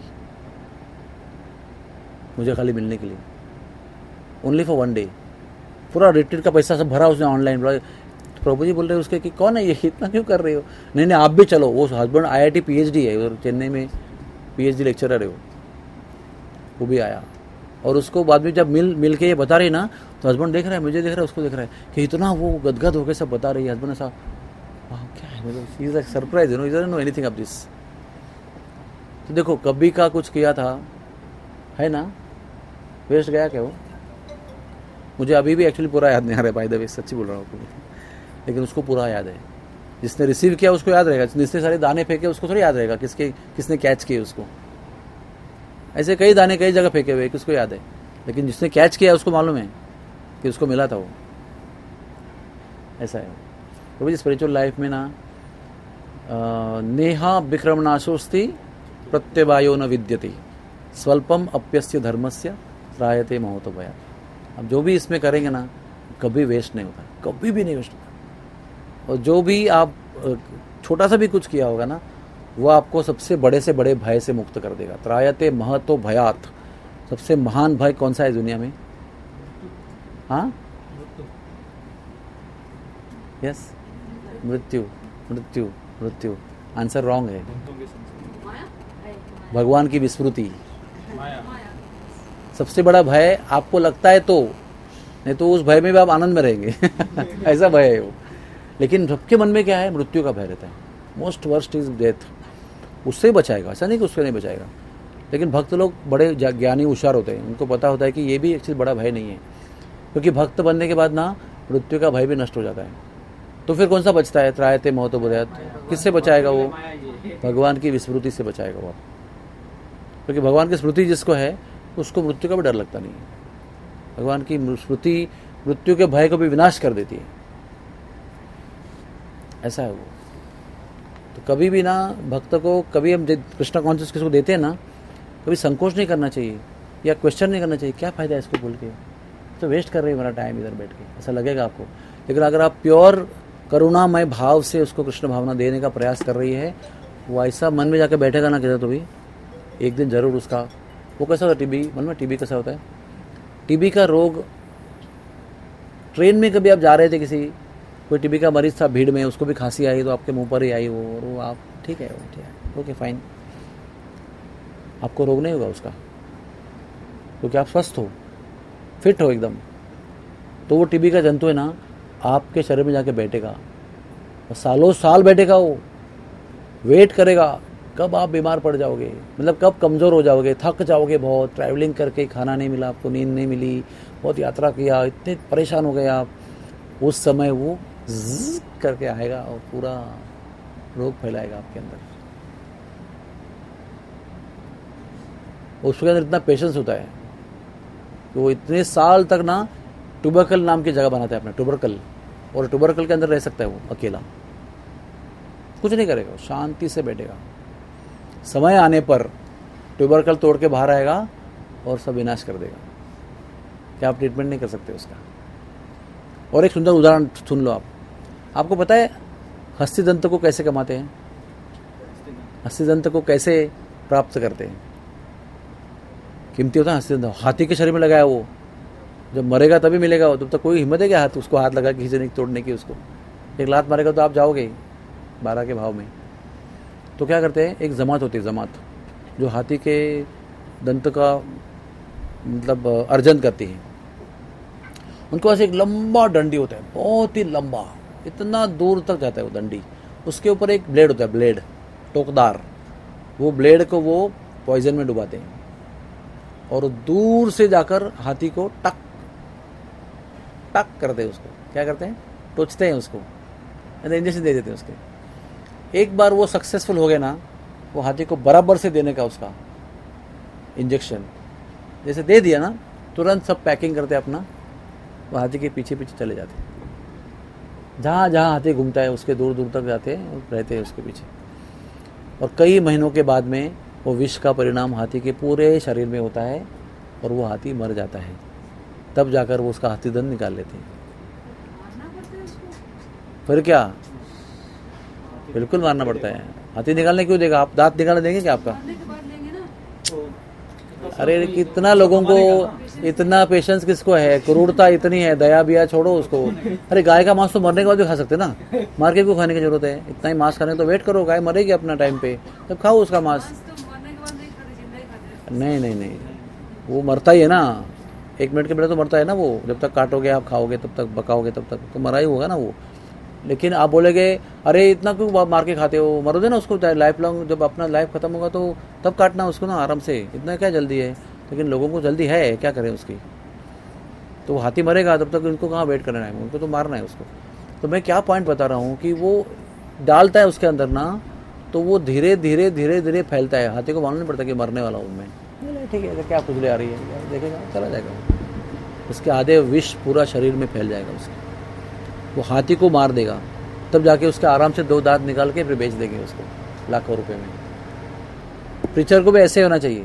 मुझे खाली मिलने के लिए, ओनली फॉर 1 डे। पूरा रिट्रीट का पैसा सब भरा उसने ऑनलाइन। तो प्रभु जी बोल रहे उसके कि कौन है ये, इतना क्यों कर रहे हो? नहीं आप भी चलो। वो हस्बैंड IIT PhD है और चेन्नई में PhD लेक्चरर है वो भी आया। और उसको बाद में जब मिल के ये बता रही ना, तो हस्बैंड देख रहा है, मुझे देख रहा है, उसको देख रहा है कि इतना वो गदगद होकर सब बता रही है। हस्बैंड ऐसा क्या है, मतलब he is like surprise, you know, he doesn't know anything of this. तो देखो कभी का कुछ किया था, है ना, वेस्ट गया क्या वो? मुझे अभी भी एक्चुअली पूरा याद नहीं आ रहा है, बाय द वे, सच्ची बोल रहा हूँ, लेकिन उसको पूरा याद है। जिसने रिसीव किया उसको याद रहेगा, जिसने सारे दाने फेंके उसको थोड़ी याद रहेगा किसने कैच किए उसको। ऐसे कई दाने कई जगह फेंके हुए, किसको याद है? लेकिन जिसने कैच किया उसको मालूम है कि उसको मिला था वो। ऐसा है तो भाई स्पिरिचुअल लाइफ में ना नेहा विक्रमनाशोस्ति प्रत्यवायो न विद्यते स्वल्पम अप्यस्य धर्मस्य त्रायते महतो भया। अब जो भी इसमें करेंगे ना, कभी वेस्ट नहीं होता, कभी भी नहीं वेस्ट होता। और जो भी आप छोटा सा भी कुछ किया होगा ना, वो आपको सबसे बड़े से बड़े भय से मुक्त कर देगा। त्रायते महतो भयात। सबसे महान भय कौन सा है दुनिया में? हाँ, यस, मृत्यु मृत्यु मृत्यु। आंसर रॉन्ग है, भगवान की विस्मृति। सबसे बड़ा भय आपको लगता है तो, नहीं तो उस भय में भी आप आनंद में रहेंगे ऐसा भय है वो। लेकिन सबके मन में क्या है? मृत्यु का भय रहता है। Most worst is death. उससे बचाएगा, ऐसा नहीं कि उससे नहीं बचाएगा। लेकिन भक्त लोग बड़े ज्ञानी होशियार होते हैं, उनको पता होता है कि ये भी एक चीज़ बड़ा भय नहीं है, क्योंकि भक्त बनने के बाद ना मृत्यु का भय भी नष्ट हो जाता है। तो फिर कौन सा बचता है? त्रायते महतो भयात। किससे बचाएगा वो? भगवान की विस्मृति से बचाएगा वो, क्योंकि भगवान की स्मृति जिसको है उसको मृत्यु का भी डर लगता नहीं है। भगवान की स्मृति मृत्यु के भय को भी विनाश कर देती है। ऐसा है वो। तो कभी भी ना भक्त को, कभी हम कृष्णा कॉन्शियस किसको देते हैं ना, कभी संकोच नहीं करना चाहिए या क्वेश्चन नहीं करना चाहिए, क्या फ़ायदा है इसको बोल के, तो वेस्ट कर रही है मेरा टाइम इधर बैठ के, ऐसा लगेगा आपको। लेकिन अगर आप प्योर करुणामय भाव से उसको कृष्ण भावना देने का प्रयास कर रही है, वो ऐसा मन में जाके बैठेगा ना किधर, तो भी एक दिन ज़रूर उसका वो कैसा होता है? टीबी, मन में टीबी कैसा होता है? टीबी का रोग, ट्रेन में कभी आप जा रहे थे, किसी कोई टीबी का मरीज था भीड़ में, उसको भी खांसी आई तो आपके मुंह पर ही आई वो, और वो आप ठीक है ओके फाइन, आपको रोग नहीं होगा उसका, क्योंकि आप स्वस्थ हो, फिट हो एकदम। तो वो टीबी का जंतु है ना, आपके शरीर में जाके बैठेगा और सालों साल बैठेगा, वो वेट करेगा कब आप बीमार पड़ जाओगे, मतलब कब कमज़ोर हो जाओगे, थक जाओगे बहुत, ट्रैवलिंग करके खाना नहीं मिला आपको, नींद नहीं मिली, बहुत यात्रा किया, इतने परेशान हो गए आप, उस समय वो ज़्ज़ करके आएगा और पूरा रोग फैलाएगा आपके अंदर। उसके अंदर इतना पेशेंस होता है कि वो इतने साल तक ना ट्यूबरकल नाम की जगह बनाता है अपना, ट्यूबरकल, और ट्यूबरकल के अंदर रह सकता है वो अकेला, कुछ नहीं करेगा, शांति से बैठेगा। समय आने पर ट्यूबरकल तोड़ के बाहर आएगा और सब विनाश कर देगा। क्या आप ट्रीटमेंट नहीं कर सकते उसका? और एक सुंदर उदाहरण सुन लो आप। आपको पता है हस्तिदंत को कैसे कमाते हैं? हस्तिदंत को कैसे प्राप्त करते हैं? कीमती होता है हस्तिदंत, हाथी के शरीर में लगाया वो, जब मरेगा तभी मिलेगा वो, तब तक कोई हिम्मत है क्या हाथ उसको हाथ लगा के खींचने की, तोड़ने की? उसको एक लात मारेगा तो आप जाओगे, 12 के भाव में। तो क्या करते हैं, एक जमात होती है, जमात जो हाथी के दंत का मतलब अर्जन करती है। उनके पास एक लंबा डंडी होता है, बहुत ही लंबा, इतना दूर तक जाता है वो डंडी। उसके ऊपर एक ब्लेड होता है, ब्लेड टोकदार। वो ब्लेड को वो पॉइजन में डुबाते हैं और दूर से जाकर हाथी को टक टक करते हैं। उसको क्या करते हैं, टोचते हैं उसको, इंजेक्शन दे देते हैं उसके। एक बार वो सक्सेसफुल हो गए ना, वो हाथी को बराबर से देने का उसका इंजेक्शन जैसे दे दिया ना, तुरंत सब पैकिंग करते अपना, वो हाथी के पीछे पीछे चले जाते। जहाँ जहाँ हाथी घूमता है उसके दूर दूर तक जाते हैं और रहते हैं उसके पीछे। और कई महीनों के बाद में वो विष का परिणाम हाथी के पूरे शरीर में होता है और वो हाथी मर जाता है। तब जाकर वो उसका हाथी दंत निकाल लेते हैं। फिर क्या, बिल्कुल मारना पड़ता है। हाथी निकालने क्यों देगा, आप दांत निकालने देंगे क्या आपका? अरे कितना लोगों को, इतना पेशेंस किसको है, क्रूरता इतनी है, दया बिया छोड़ो उसको। अरे गाय का मांस तो मरने के बाद भी खा सकते ना, मार के क्यों खाने की जरूरत है? इतना ही मांस खाने तो वेट करो, गाय मरेगी अपना टाइम पे, तब खाओ उसका मांस। नहीं नहीं नहीं, वो मरता ही है ना, 1 मिनट के पहले तो मरता है ना वो। जब तक काटोगे आप, खाओगे तब तक, पकाओगे तब तक तो मरा ही होगा ना वो। लेकिन आप बोलेगे अरे इतना क्यों मार के खाते हो, मरो दे ना उसको, लाइफ लॉन्ग, जब अपना लाइफ खत्म होगा तो तब काटना उसको ना, आराम से, इतना क्या जल्दी है? लेकिन लोगों को जल्दी है, क्या करें उसकी। तो वो हाथी मरेगा तब तक उनको कहाँ वेट करना है, उनको तो मारना है उसको। तो मैं क्या पॉइंट बता रहा हूँ कि वो डालता है उसके अंदर ना, तो वो धीरे धीरे धीरे धीरे फैलता है। हाथी को मालूम नहीं पड़ता कि मरने वाला हूँ मैं, ठीक है क्या खुजली आ रही है, देखेगा चला जाएगा। उसके आधे विष पूरा शरीर में फैल जाएगा उसके, वो हाथी को मार देगा। तब जाके उसके आराम से 2 दांत निकाल के फिर बेच देंगे उसको लाखों रुपए में। प्रीचर को भी ऐसे होना चाहिए,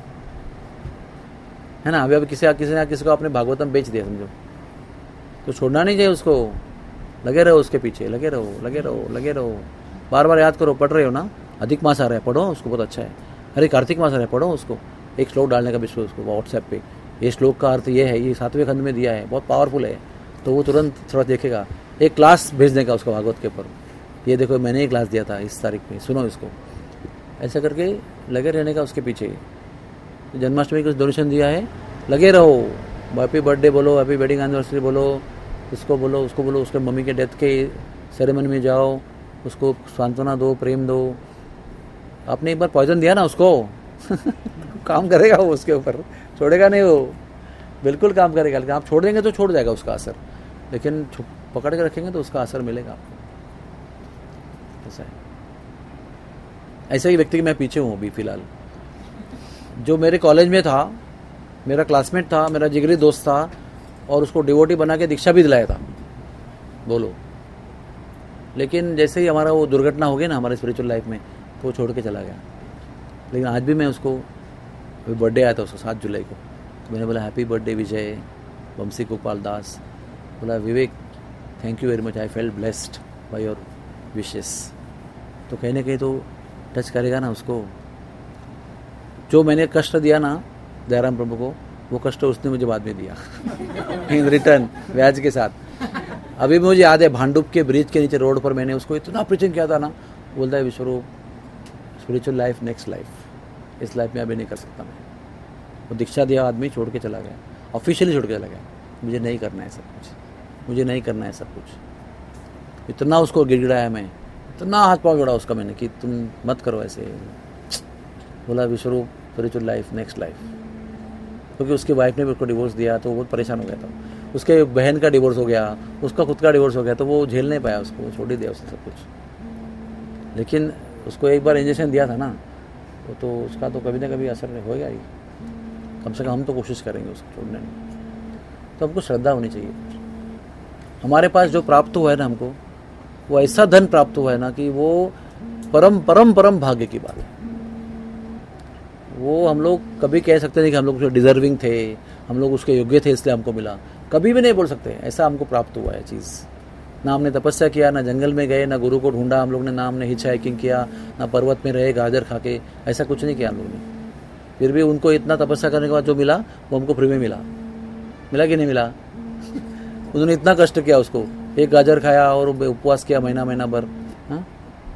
है ना। अभी किसी को आपने भागवतम बेच दिया समझो, तो छोड़ना नहीं चाहिए उसको, लगे रहो उसके पीछे, लगे रहो लगे रहो लगे रहो। बार बार याद करो, पढ़ रहे हो ना, अधिक मास आ रहा है, पढ़ो उसको, बहुत अच्छा है। अरे कार्तिक मास आ रहा है, पढ़ो उसको। एक श्लोक डालने का विश्व उसको व्हाट्सएप पे, ये श्लोक का अर्थ ये है, ये 7वें खंड में दिया है, बहुत पावरफुल है। तो वो तुरंत थोड़ा देखेगा। एक क्लास भेज देगा उसको भागवत के ऊपर, ये देखो मैंने ही क्लास दिया था इस तारीख में, सुनो इसको। ऐसा करके लगे रहने का उसके पीछे। जन्माष्टमी को डोनेशन दिया है, लगे रहो, हैप्पी बर्थडे बोलो, हैप्पी वेडिंग एनिवर्सरी बोलो, इसको बोलो उसको बोलो, उसके मम्मी के डेथ के सेरेमनी में जाओ, उसको सांत्वना दो, प्रेम दो। आपने एक बार पॉइजन दिया ना उसको काम करेगा वो उसके ऊपर, छोड़ेगा नहीं वो, बिल्कुल काम करेगा। लेकिन आप छोड़ देंगे तो छोड़ जाएगा उसका असर, लेकिन पकड़ के रखेंगे तो उसका असर मिलेगा आपको। ऐसा है। ऐसा ही व्यक्ति मैं पीछे हूँ अभी फिलहाल, जो मेरे कॉलेज में था, मेरा क्लासमेट था, मेरा जिगरी दोस्त था, और उसको डिवोटी बना के दीक्षा भी दिलाया था, बोलो। लेकिन जैसे ही हमारा वो दुर्घटना हो गई ना हमारे स्पिरिचुअल लाइफ में, तो वो छोड़ के चला गया। लेकिन आज भी मैं उसको, अभी बर्थडे आया था उसका 7 जुलाई को, तो मैंने बोला हैप्पी बर्थडे विजय, वंशी गोपाल दास। बोला Vivek thank you very much, I felt blessed by your wishes. तो कहीं ना कहीं तो टच करेगा ना उसको। जो मैंने कष्ट दिया ना दयाराम प्रभु को, वो कष्ट उसने मुझे बाद में दिया इन रिटर्न, ब्याज के साथ। अभी मुझे याद है, भांडुप के ब्रिज के नीचे रोड पर मैंने उसको इतना प्रीचिंग किया था ना, बोलता है Vishwarup spiritual life next life, इस लाइफ में अभी नहीं कर सकता मैं। वो दीक्षा दिया आदमी छोड़ के चला गया, ऑफिशियली छोड़ के चला गया। मुझे नहीं करना है सब कुछ, मुझे नहीं करना है सब कुछ। इतना उसको गिड़गिड़ाया मैं, इतना हाथ पाँव जोड़ा उसका मैंने कि तुम मत करो ऐसे। बोला Vishwarup spiritual life next life. क्योंकि उसकी वाइफ ने भी उसको डिवोर्स दिया, तो वो बहुत परेशान हो गया था। उसके बहन का डिवोर्स हो गया, उसका खुद का डिवोर्स हो गया, तो वो झेल नहीं पाया उसको, छोड़ ही दिया उसने सब कुछ। लेकिन उसको एक बार इंजेक्शन दिया था ना, तो उसका तो कभी ना कभी असर होगा ही। कम से कम हम तो कोशिश करेंगे उसको छोड़ने में। तो हमको श्रद्धा होनी चाहिए। हमारे पास जो प्राप्त हुआ है ना हमको, वो ऐसा धन प्राप्त हुआ है ना कि वो परम परम परम भाग्य की बात है। वो हम लोग कभी कह सकते नहीं कि हम लोग उसके डिजर्विंग थे, हम लोग उसके योग्य थे इसलिए हमको मिला, कभी भी नहीं बोल सकते। ऐसा हमको प्राप्त हुआ है चीज़। ना हमने तपस्या किया, ना जंगल में गए, ना गुरु को ढूंढा हम लोग ने, ना हमने हिच हाइकिंग किया, ना पर्वत में रहे गाजर खा के, ऐसा कुछ नहीं किया हम लोग ने। फिर भी उनको इतना तपस्या करने के बाद जो मिला वो हमको फ्री में मिला। मिला कि नहीं मिला? उन्होंने इतना कष्ट किया, उसको एक गाजर खाया और उपवास किया महीना भर, हाँ,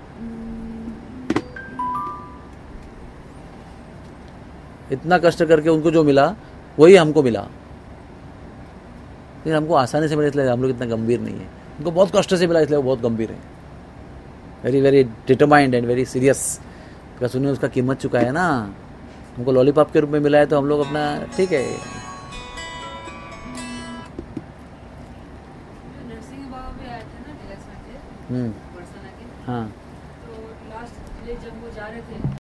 इतना कष्ट करके उनको जो मिला वही हमको मिला, लेकिन हमको आसानी से मिला इसलिए हम लोग इतना गंभीर नहीं है। उनको बहुत कष्ट से मिला इसलिए वो बहुत गंभीर है, very very determined and very serious. Because उन्हें उसका कीमत चुका है ना, हमको लॉलीपॉप के रूप में मिला है तो हम लोग अपना ठीक है। नरसिंह बाबा भी आए थे ना डिलक्स में थे हम्म, बरसाना के, हाँ तो लास्ट जब वो जा रहे थे